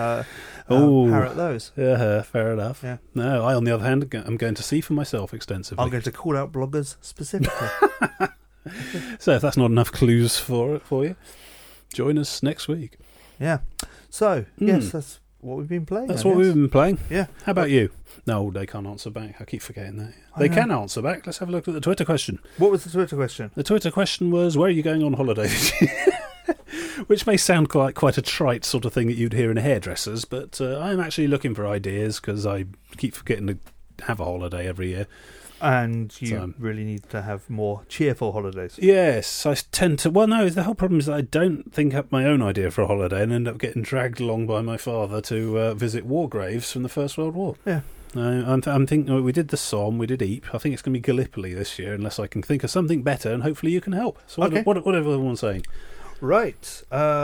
parrot those. Yeah, fair enough. Yeah. No, I, on the other hand, I'm going to see for myself extensively. I'm going to call out bloggers specifically. So if that's not enough clues for you, join us next week. Yeah. So, yes, that's what we've been playing. That's I what guess. we've been playing. Yeah. How about you? No, they can't answer back. I keep forgetting that. They can answer back. Let's have a look at the Twitter question. What was the Twitter question? The Twitter question was, where are you going on holiday this year? Which may sound quite a trite sort of thing that you'd hear in a hairdresser's, but I'm actually looking for ideas because I keep forgetting to have a holiday every year. And you really need to have more cheerful holidays. Yes, I tend to... Well, no, the whole problem is that I don't think up my own idea for a holiday and end up getting dragged along by my father to visit war graves from the First World War. Yeah. I'm thinking, we did the Somme, we did Ypres. I think it's going to be Gallipoli this year, unless I can think of something better, and hopefully you can help. So Okay. what everyone's saying. Right.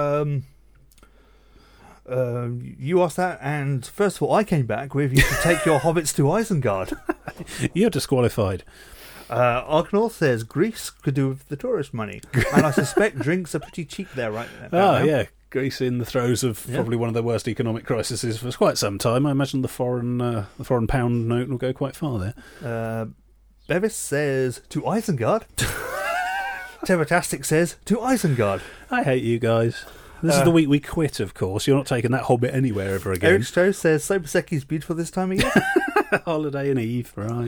You asked that, and first of all, I came back with you to take your hobbits to Isengard. You're disqualified. Arknorth says Greece could do with the tourist money, and I suspect drinks are pretty cheap there right now. Oh, yeah. Greece in the throes of probably one of the worst economic crises for quite some time. I imagine the foreign pound note will go quite far there. Bevis says, to Isengard. Tevatastic says, to Isengard. I hate you guys. This is the week we quit, of course. You're not taking that Hobbit anywhere ever again. Eric Stroh says, Soberseki's beautiful this time of year. Holiday and Eve, right.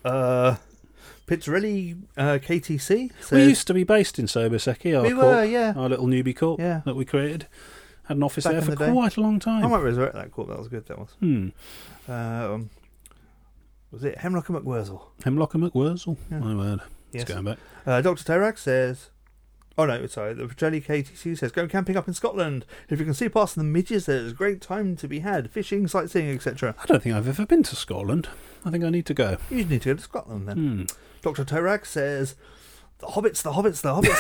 Pizzarelli KTC says, we used to be based in Soboseki, our our little newbie corp that we created. Had an office there for quite a long time. I might resurrect that corp, that was good, that was. Was it Hemlock and McWurzel? Hemlock and McWurzel? Yeah. My word. Yes. It's going back. Dr. Terak says... Oh no, sorry. The Pizzarelli KTC says, go camping up in Scotland. If you can see past the midges, there's a great time to be had. Fishing, sightseeing, etc. I don't think I've ever been to Scotland. I think I need to go. You need to go to Scotland then. Dr. Terak says... The hobbits, the hobbits, the hobbits,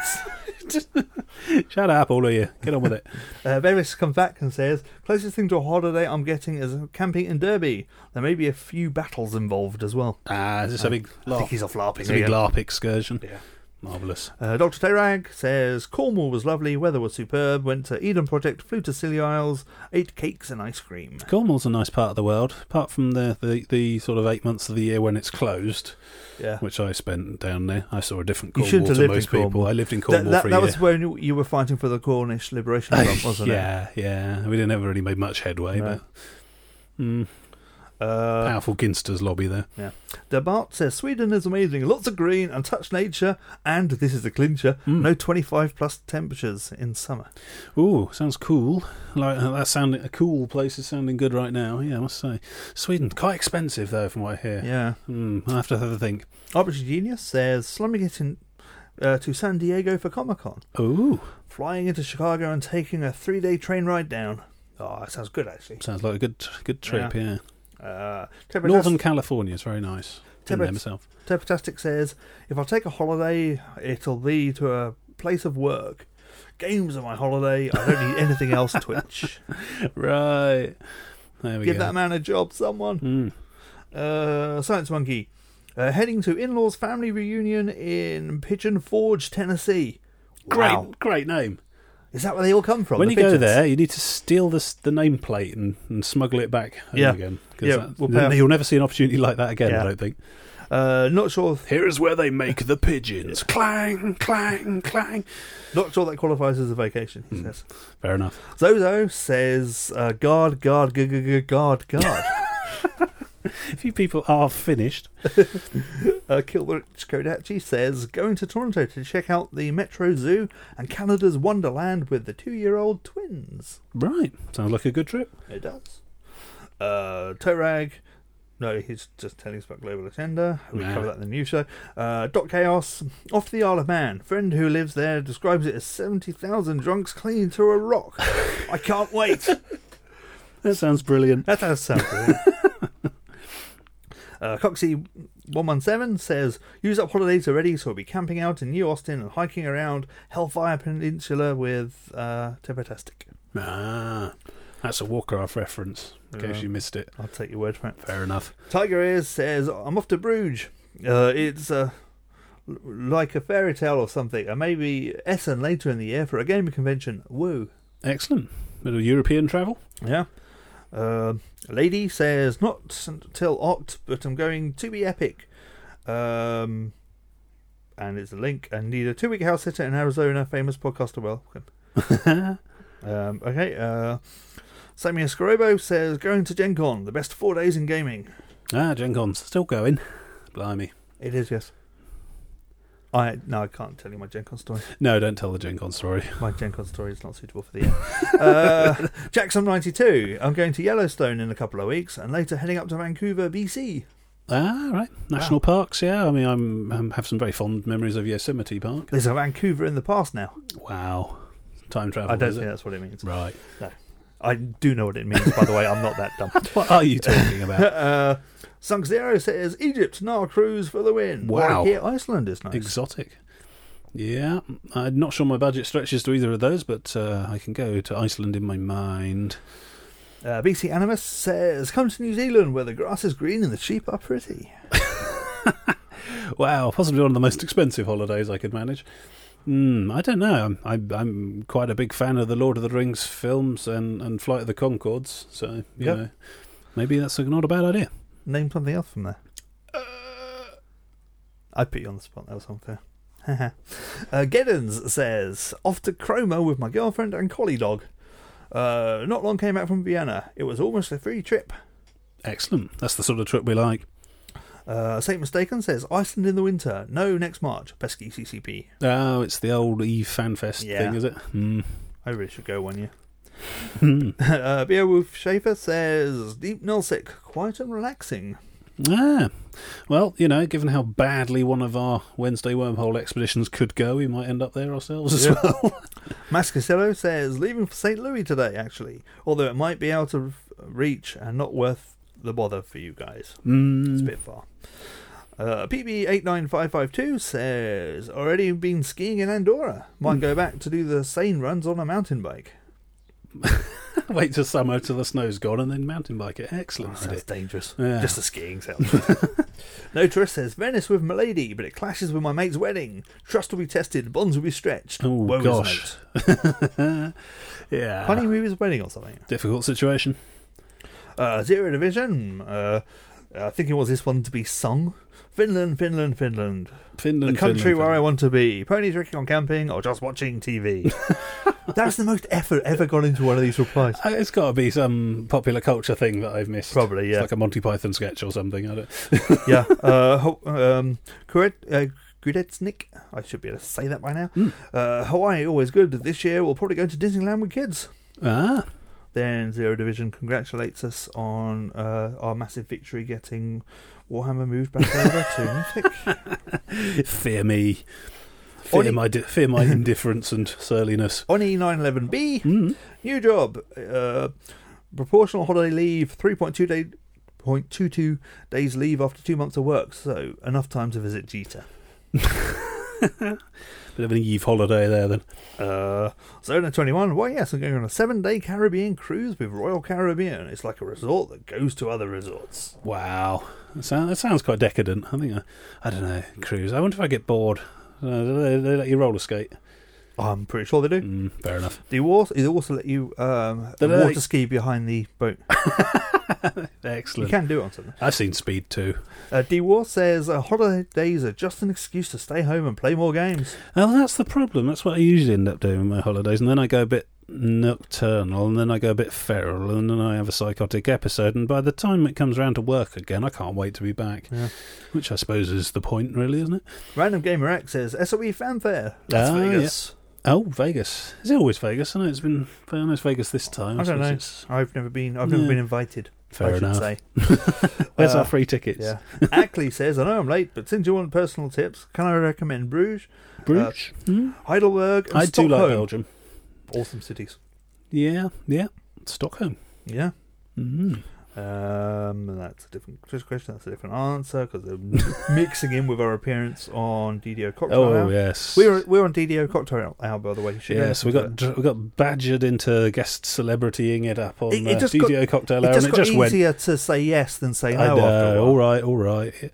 the hobbits. Shut up, all of you. Get on with it. Bevis comes back and says, closest thing to a holiday I'm getting is camping in Derby. There may be a few battles involved as well. Is this a big LARP? I think he's off LARPing. It's a big LARP excursion. Yeah. Marvellous. Dr. Terag says, Cornwall was lovely, weather was superb, went to Eden Project, flew to Scilly Isles, ate cakes and ice cream. Cornwall's a nice part of the world, apart from the sort of 8 months of the year when it's closed, which I spent down there. I saw a different Cornwall to most people. I lived in Cornwall for a year. That was when you were fighting for the Cornish Liberation Front, wasn't it? Yeah. We didn't ever really make much headway, but... powerful Ginsters lobby there. Yeah. Debart says Sweden is amazing, lots of green, untouched nature, and this is the clincher, no 25 plus temperatures in summer. Ooh, sounds cool. Like a cool place is sounding good right now. Yeah, I must say. Sweden quite expensive though, from what I hear. Yeah. I have to have a think. Arbitrary Genius says slumming it in to San Diego for Comic-Con. Ooh. Flying into Chicago and taking a 3-day train ride down. Oh, that sounds good actually. Sounds like a good trip. Yeah. Northern California is very nice. Tepatastic says, if I take a holiday, it'll be to a place of work. Games are my holiday. I don't need anything else, Twitch. Right. There we go. Give that man a job, someone. Science Monkey. Heading to in-laws family reunion in Pigeon Forge, Tennessee. Wow. Great name. Is that where they all come from? When you go there, you need to steal the nameplate and smuggle it back home again. You'll never see an opportunity like that again, I don't think. Not sure. Here's where they make the pigeons. Clang, clang, clang. Not sure that qualifies as a vacation, he says. Fair enough. Zozo says, guard. A few people are finished. Kilrich Kodachi says, going to Toronto to check out the Metro Zoo and Canada's Wonderland with the 2-year-old twins. Right. Sounds like a good trip. It does. Torag. No, he's just telling us about Global Agenda. We cover that in the news show. Doc Chaos. Off to the Isle of Man. Friend who lives there describes it as 70,000 drunks clinging to a rock. I can't wait. That sounds brilliant. That does sound brilliant. Coxie117 says, use up holidays already, so we'll be camping out in New Austin and hiking around Hellfire Peninsula with Tepatastic. That's a Warcraft reference, in case you missed it. I'll take your word for it. Fair enough. Tiger Ears says, I'm off to Bruges. It's like a fairy tale or something, and maybe Essen later in the year for a gaming convention. Woo. Excellent. Bit of European travel. Yeah. Lady says, not until Oct, but I'm going to be epic. And it's a link. And need a 2-week house sitter in Arizona. Famous podcaster welcome. Okay. Sammy Escarobo says, going to Gen Con, the best 4 days in gaming. Gen Con's still going. Blimey. It is, yes. I can't tell you my Gen Con story. No, don't tell the Gen Con story. My Gen Con story is not suitable for the air. Jackson92. I'm going to Yellowstone in a couple of weeks and later heading up to Vancouver, BC. Right. National parks, yeah. I mean, I have some very fond memories of Yosemite Park. There's a Vancouver in the past now. Wow. Time travel, I don't think that's what it means. Right. No. I do know what it means, by the way. I'm not that dumb. What are you talking about? Sunk Zero says, Egypt, Nile cruise for the win. Wow. Here, Iceland is nice. Exotic. Yeah. I'm not sure my budget stretches to either of those, but I can go to Iceland in my mind. BC Animus says, come to New Zealand where the grass is green and the sheep are pretty. Wow. Possibly one of the most expensive holidays I could manage. I don't know. I'm quite a big fan of the Lord of the Rings films and Flight of the Conchords, so you know, maybe that's not a bad idea. Name something else from there. I put you on the spot. That was unfair. Geddens says, off to Cromer with my girlfriend and collie dog. Not long came back from Vienna. It was almost a free trip. Excellent. That's the sort of trip we like. Saint Mistaken says, Iceland in the winter. No, next March. Pesky CCP. Oh, it's the old Eve FanFest thing, is it? I really should go one year. Beowulf Schaefer says, Deep Nullsick, quiet and relaxing. Well, you know, given how badly one of our Wednesday wormhole expeditions could go, we might end up there ourselves as well. Mascasello says, leaving for St. Louis today, actually, although it might be out of reach and not worth the bother for you guys. It's a bit far. PB89552 says, already been skiing in Andorra. Might go back to do the sane runs on a mountain bike. Wait till summer till the snow's gone and then mountain bike it. Excellent. Sounds dangerous. Yeah. Just the skiing sounds. Notorist says, Venice with Milady, but it clashes with my mate's wedding. Trust will be tested, bonds will be stretched. Oh, woe is gosh. Yeah. Honeymoon's wedding or something. Difficult situation. Zero Division. I think it was this one to be sung. Finland. The country where I want to be. Pony drinking on camping or just watching TV. That's the most effort ever gone into one of these replies. It's got to be some popular culture thing that I've missed. Probably, yeah. It's like a Monty Python sketch or something. I don't. Yeah. Grudetsnik. I should be able to say that by now. Hawaii, always good. This year we'll probably go to Disneyland with kids. Then Zero Division congratulates us on our massive victory getting Warhammer moved back over to Mythic. Fear me. Fear my indifference and surliness. On E911B, new job. Proportional holiday leave, 3.22 days leave after 2 months of work, so enough time to visit Jita. Bit of an Eve holiday there then. Zona 21, well, yes, I'm going on a 7-day Caribbean cruise with Royal Caribbean. It's like a resort that goes to other resorts. Wow. That sounds quite decadent. I don't know, cruise. I wonder if I get bored. They let you roller skate. I'm pretty sure they do. Fair enough. They also let you water ski behind the boat. Excellent. You can do it on something. I've seen Speed too. D-War says holidays are just an excuse to stay home and play more games. Oh, that's the problem. That's what I usually end up doing with my holidays, and then I go a bit nocturnal, and then I go a bit feral, and then I have a psychotic episode, and by the time it comes around to work again, I can't wait to be back. Yeah. Which I suppose is the point, really, isn't it? Random Gamer X says SOE fanfare. Las Vegas. Yeah. Oh, Vegas. Is it always Vegas? I know it's been almost Vegas this time. I don't know. I've never been invited. Fair enough. Say. Where's our free tickets? Yeah. Ackley says, I know I'm late, but since you want personal tips, can I recommend Bruges? Heidelberg and I Stockholm. do like Belgium. Awesome cities. Yeah. Stockholm. Yeah. That's a different question. That's a different answer because they're mixing in with our appearance on DDO Cocktail Hour. Oh yes, we're on DDO Cocktail Hour, by the way. Yes, we got badgered into guest celebritying it up on DDO Cocktail Hour, and it just went easier to say yes than say no. I know, after a while. all right.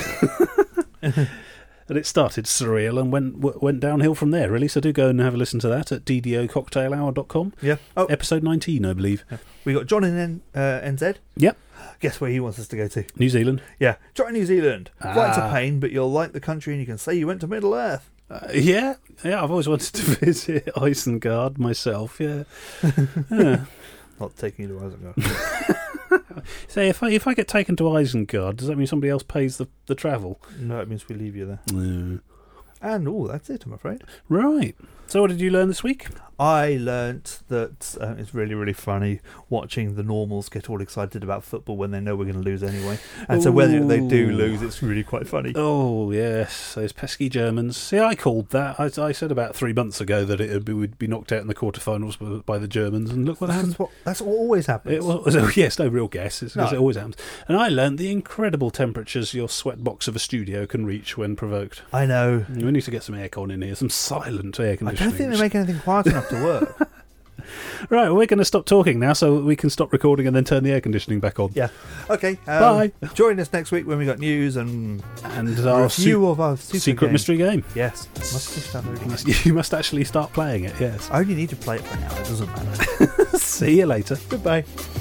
And it started surreal and went downhill from there, really. So do go and have a listen to that at ddococtailhour.com. Yeah. Oh. Episode 19, I believe. Yeah. We got John in NZ. Yep. Guess where he wants us to go to? New Zealand. Yeah. Try New Zealand. Flight's a pain, but you'll like the country and you can say you went to Middle Earth. Yeah, I've always wanted to visit Isengard myself, yeah. Not taking you to Isengard. So if I get taken to Isengard, does that mean somebody else pays the travel? No, it means we leave you there. And that's it, I'm afraid. Right. So what did you learn this week? I learnt that it's really, really funny watching the normals get all excited about football when they know we're going to lose anyway. And so whether they do lose, it's really quite funny. Oh, yes. Those pesky Germans. See, I called that. I said about 3 months ago that we'd be knocked out in the quarterfinals by the Germans, and look what happened. That's what always happens. Yes, no real guess. It always happens. And I learned the incredible temperatures your sweat box of a studio can reach when provoked. I know. We need to get some aircon in here, some silent air conditioning. I don't think they make anything quiet enough to work. Right, well, we're going to stop talking now so we can stop recording and then turn the air conditioning back on. Yeah. Okay. Bye. Join us next week when we got news and Our review of our secret game. mystery game. Yes. Must be downloading it. You must actually start playing it, yes. I only need to play it for an hour. It doesn't matter. See you later. Goodbye.